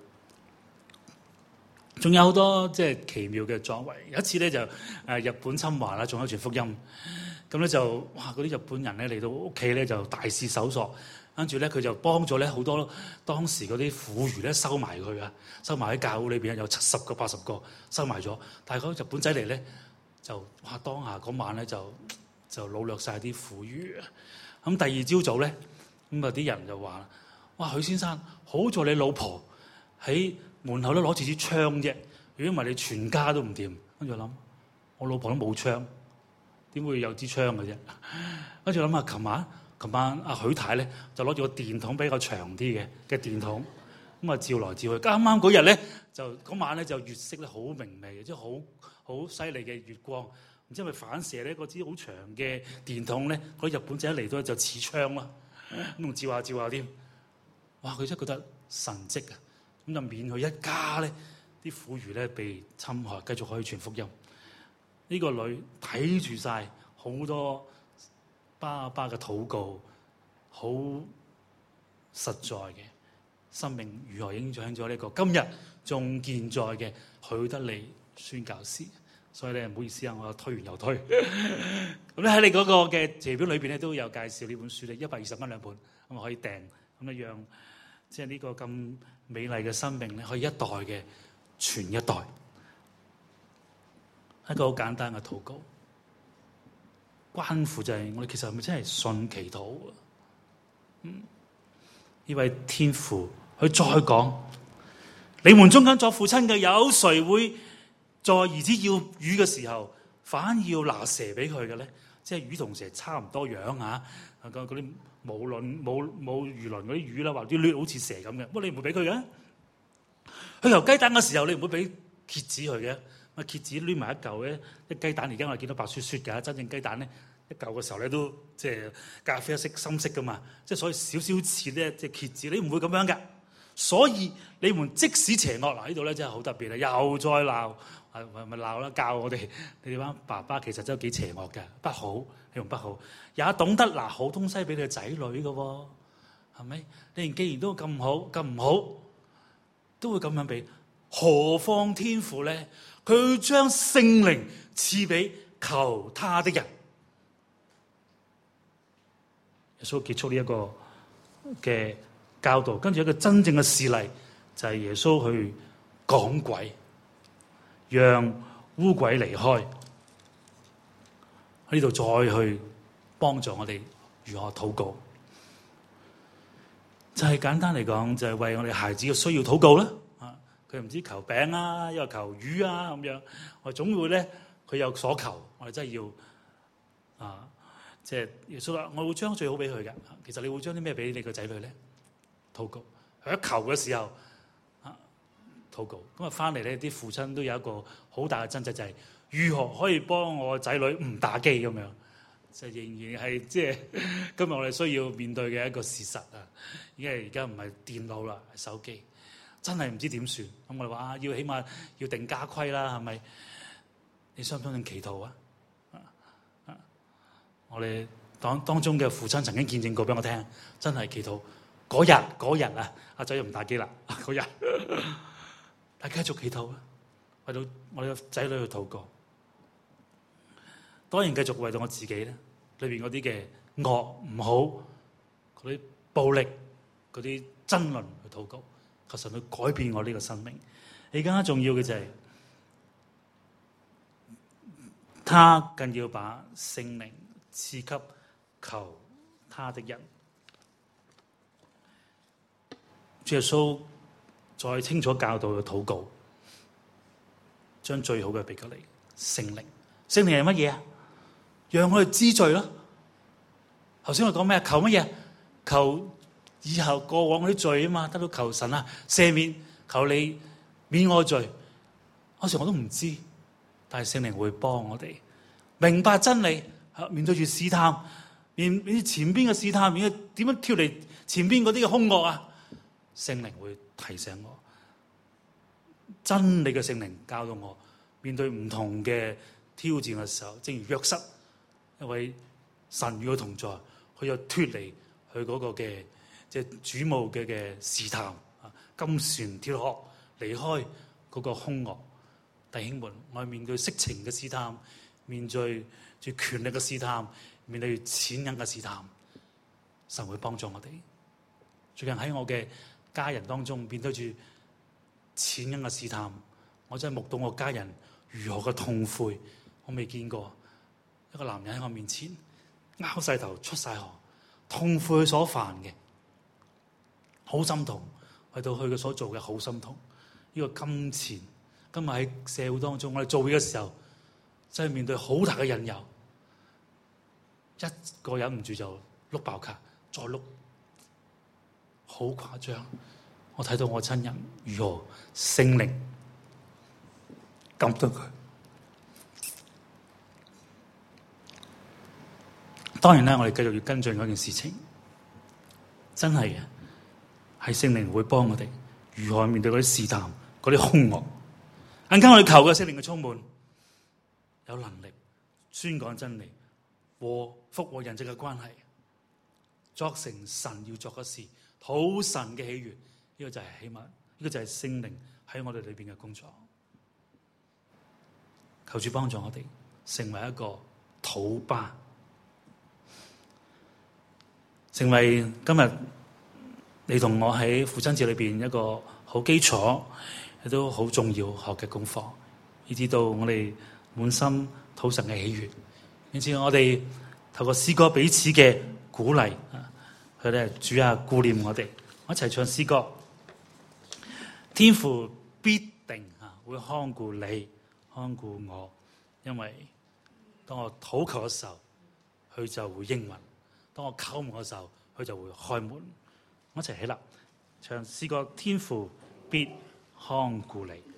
仲有好多即係奇妙嘅作為。有一次咧就誒日本侵華啦，仲有傳福音，咁咧就哇嗰啲日本人咧嚟到屋企咧就大肆搜索，跟住咧佢就幫咗咧好多當時嗰啲婦孺咧收埋佢啊，收埋喺教會裏邊有七十個八十個收埋咗，但係嗰個日本仔嚟咧就哇當下嗰晚咧就就擄掠晒啲婦孺啊。咁第二朝早咧咁啊啲人就話。哇！許先生，好在你老婆喺門口都攞住支槍啫，如果唔係你全家都唔掂。跟住諗，我老婆都冇槍，點會有支槍嘅啫？跟住諗下，琴晚琴晚阿許太咧就攞住個電筒比較長啲嘅嘅電筒，咁啊照來照去。啱啱嗰日咧就嗰晚咧就月色咧好明媚，即係好好犀利嘅月光，唔知係咪反射咧嗰支好長嘅電筒咧，嗰日本仔一嚟到就似槍啦，咁仲照下照下添。哇！佢真係覺得神蹟啊，咁就免佢一家咧啲婦孺咧被侵害，繼續可以傳福音。呢、這個女睇住晒好多爸爸嘅禱告，好實在嘅生命如何影響咗呢個今日仲健在嘅許德利宣教士。所以咧唔好意思啊，我推完又推。咁咧喺你嗰個嘅謝表裏邊咧都有介紹呢本書咧，一百二十蚊兩本，咁啊可以訂，咁一樣。即係呢個咁美麗嘅生命咧，可以一代嘅傳一代，一個好簡單嘅禱告，關乎就係我哋其實係咪真係信祈禱啊？嗯，呢位天父佢再講：你們中間作父親嘅，有誰會在兒子要魚嘅時候，反要拿蛇俾佢嘅咧？即係魚同蛇差唔多樣啊！嗰啲冇鱗冇冇魚鱗嗰啲魚啦，或者啲好似蛇咁嘅，乜你唔會俾佢嘅？佢由雞蛋嘅時候，你唔會俾蠍子佢嘅。咪蠍子攣埋一嚿咧，啲雞蛋而家我哋見到白雪雪㗎，真正雞蛋咧一嚿嘅時候咧都即係咖啡色深色㗎嘛，即係所以少少似咧即係蠍子，你唔會咁樣㗎。所以你們即使邪惡，嗱呢度咧真係好特別啊！又再鬧，係咪鬧啦？教我哋你哋班爸爸其實真係幾邪惡嘅，不好。用不好，也懂得拿好東西俾你嘅仔女嘅喎，係咪？你既然都咁好咁唔好，都會咁樣俾，何況天父咧？佢將聖靈賜俾求他的人。耶穌結束呢一個嘅教導，跟住一個真正嘅事例就係、是、耶穌去趕鬼，讓污鬼離開。喺呢度再去幫助我哋如何禱告，就係、是、簡單嚟講，就係、是、為我哋孩子嘅需要禱告啦。啊，佢唔知求餅啊，又求魚啊咁樣，我總會咧佢有所求，我哋真係要啊，即係耶穌話：我會將最好俾佢嘅。其實你會將啲咩俾你個仔女咧？禱告，佢一求嘅時候啊，禱告。咁啊，翻嚟咧，啲父親都有一個好大嘅掙扎，就係、是、如何可以幫我仔女唔打機咁樣，就仍然係即係今日我哋需要面對嘅一個事實啊！因為而家唔係電腦啦，係手機，真係唔知點算。咁我哋話啊，要起碼要定家規啦，係咪？你相唔相信祈禱啊？啊啊！我哋當當中嘅父親曾經見證過俾我聽，真係祈禱。嗰日嗰日啊，阿仔又唔打機啦。嗰日，大家繼續祈禱啊，為到我哋嘅仔女去禱告。當然繼續為到我自己咧，裏邊嗰啲嘅惡唔好，嗰啲暴力、嗰啲爭論去禱告，求神去改變我呢個生命。而更加重要嘅就係、是，他更要把聖靈賜給求他的人。主耶穌再清楚教導嘅禱告，將最好嘅俾佢你聖靈。聖靈係乜嘢啊？讓我哋知罪咯。頭先我講咩？求乜嘢？求以後過往嗰啲罪啊嘛，得到求神啊赦免，求你免我罪。嗰時我都唔知，但係聖靈會幫我哋明白真理。面對住試探，面面前邊嘅試探，面點樣跳離前邊嗰啲嘅兇惡啊？聖靈會提醒我，真理嘅聖靈教導我面對唔同嘅挑戰嘅時候，正如約瑟，一位神與佢同在，佢又脫離佢嗰個嘅即係主務嘅嘅試探啊，金船脫殼，離開嗰個兇惡。弟兄們，我哋面對色情嘅試探，面對住權力嘅試探，面對住錢銀嘅試探，神會幫助我哋。最近喺我嘅家人當中面對住錢銀嘅試探，我真係目睹我家人如何嘅痛悔。我未見過一個男人喺我面前拗晒頭出晒汗，痛悔佢所犯嘅，好心痛。去到佢嘅所做嘅好心痛。呢、這個金錢今日喺社會當中，我哋做嘢嘅時候真係面對好大嘅引誘，一個忍唔住就碌爆卡，再碌。好誇張！我睇到我親人如何聖靈感動佢。當然咧，我哋繼續要跟進嗰件事情，真係嘅，係聖靈會幫我哋如何面對嗰啲試探、嗰啲兇惡。更加我哋求嘅聖靈嘅充滿，有能力宣講真理和復和人際嘅關係，作成神要作嘅事。討神嘅喜悅，呢、這個就係起碼，呢、這個就係聖靈喺我哋裏邊嘅工作。求主幫助我哋成為一個土巴，成為今日你同我喺父親節裏邊一個好基礎，亦都好重要學嘅功課，以至到我哋滿心討神嘅喜悅。因此我哋透過詩歌彼此嘅鼓勵。佢哋主啊，顧念我哋，我一齊唱詩歌。天父必定啊會看顧你，看顧我，因為當我禱求嘅時候，佢就會應允；當我叩門嘅時候，佢就會開門。我一齊起立唱詩歌。天父必看顧你。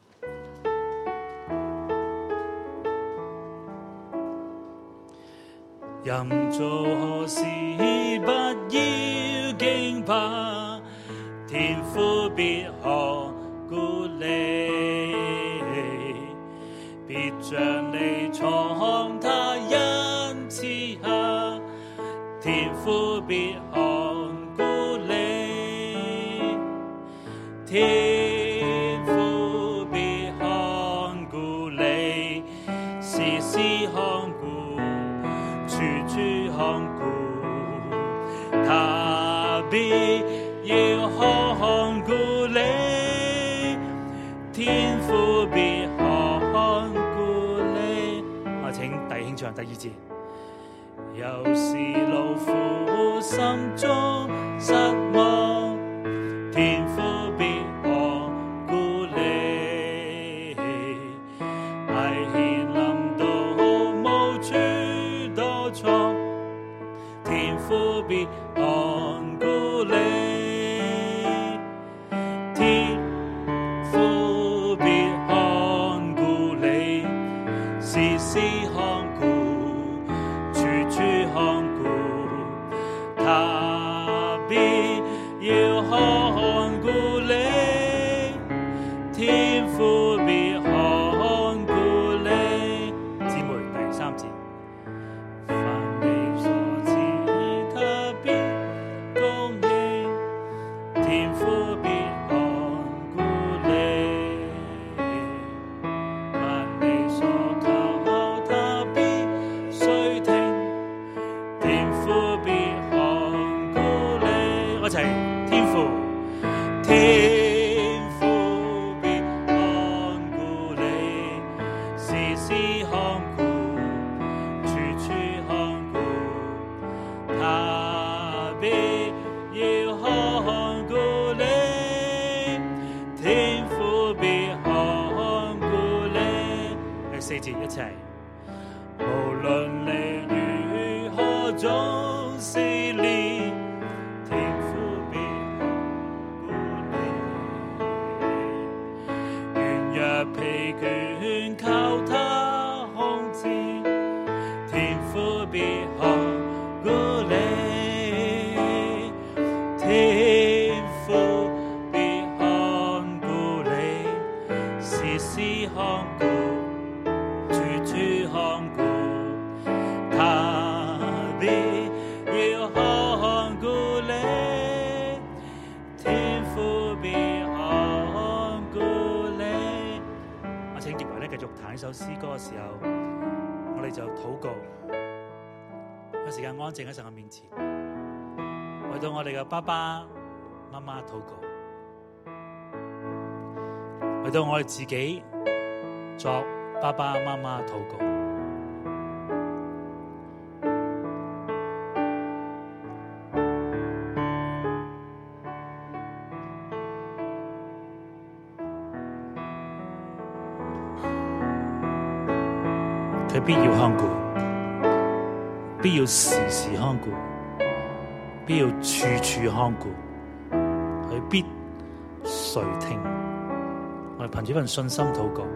任做何事不要驚怕，天父必看顧你，必將你藏他恩慈下，天父必看顧你，天父必看顧你，時時看顧。處處看顧，他必要看顧你，天父必看顧你。我請弟兄唱第二節。有時勞苦心中失望，天父必看顧你。危險臨到無處躲藏，天父必看顧你。天父必看顧你，時時看顧。看顧他必要看顧你，天父必看顧你。姊妹第三節，凡你所賜他必供應，天父必看顧你，凡你所求他必垂聽。天父必看顧你，我一齊天父，天父必看顧你，時時看顧，處處看顧，他必要看顧你，天父必看顧你。第四節一齊，無論你如何總是烈，天父必看顧你。軟弱疲倦靠他控制，天父必看顧你。天父必看顧你，時時看顧，處處看顧。他必要看顧你，天父必看顧你。我請葉維咧繼續彈呢首詩歌嘅時候，我哋就禱告，有時間安靜喺神嘅面前，為到我哋嘅爸爸媽媽禱告，為到我哋自己作爸爸媽媽禱告。佢必要看顧，必要時時看顧，必要處處看顧，佢必垂聽。我哋憑住份信心禱告。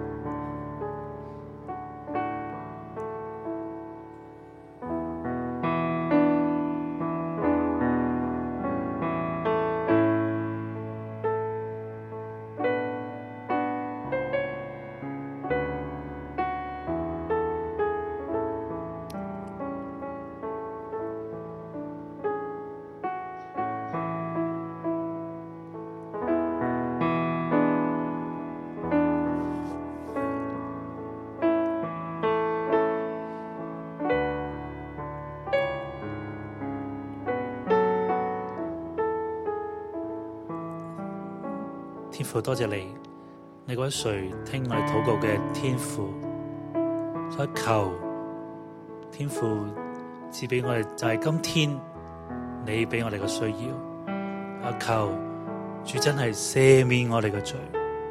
天父，多謝你，你嗰位垂聽我哋禱告嘅天父，所以求天父賜俾我哋，就係今天你俾我哋嘅需要。啊，求主真係赦免我哋嘅罪，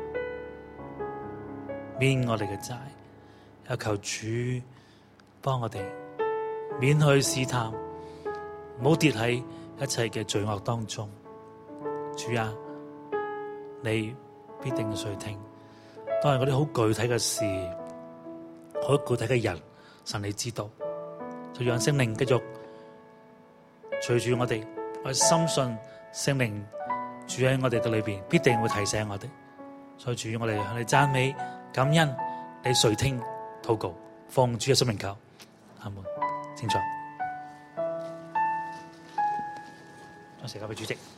免我哋嘅債。啊，求主幫我哋免去試探，唔好跌喺一切嘅罪惡當中。主啊，你必定垂聽，當係嗰啲好具體嘅事，好具體嘅人，神你知道，就讓聖靈繼續隨住我哋，我深信聖靈住喺我哋嘅裏邊，必定會提醒我哋。所以主，我哋向你讚美感恩，你垂聽禱告，奉主嘅聖名求，阿門。請坐，將時間俾主席。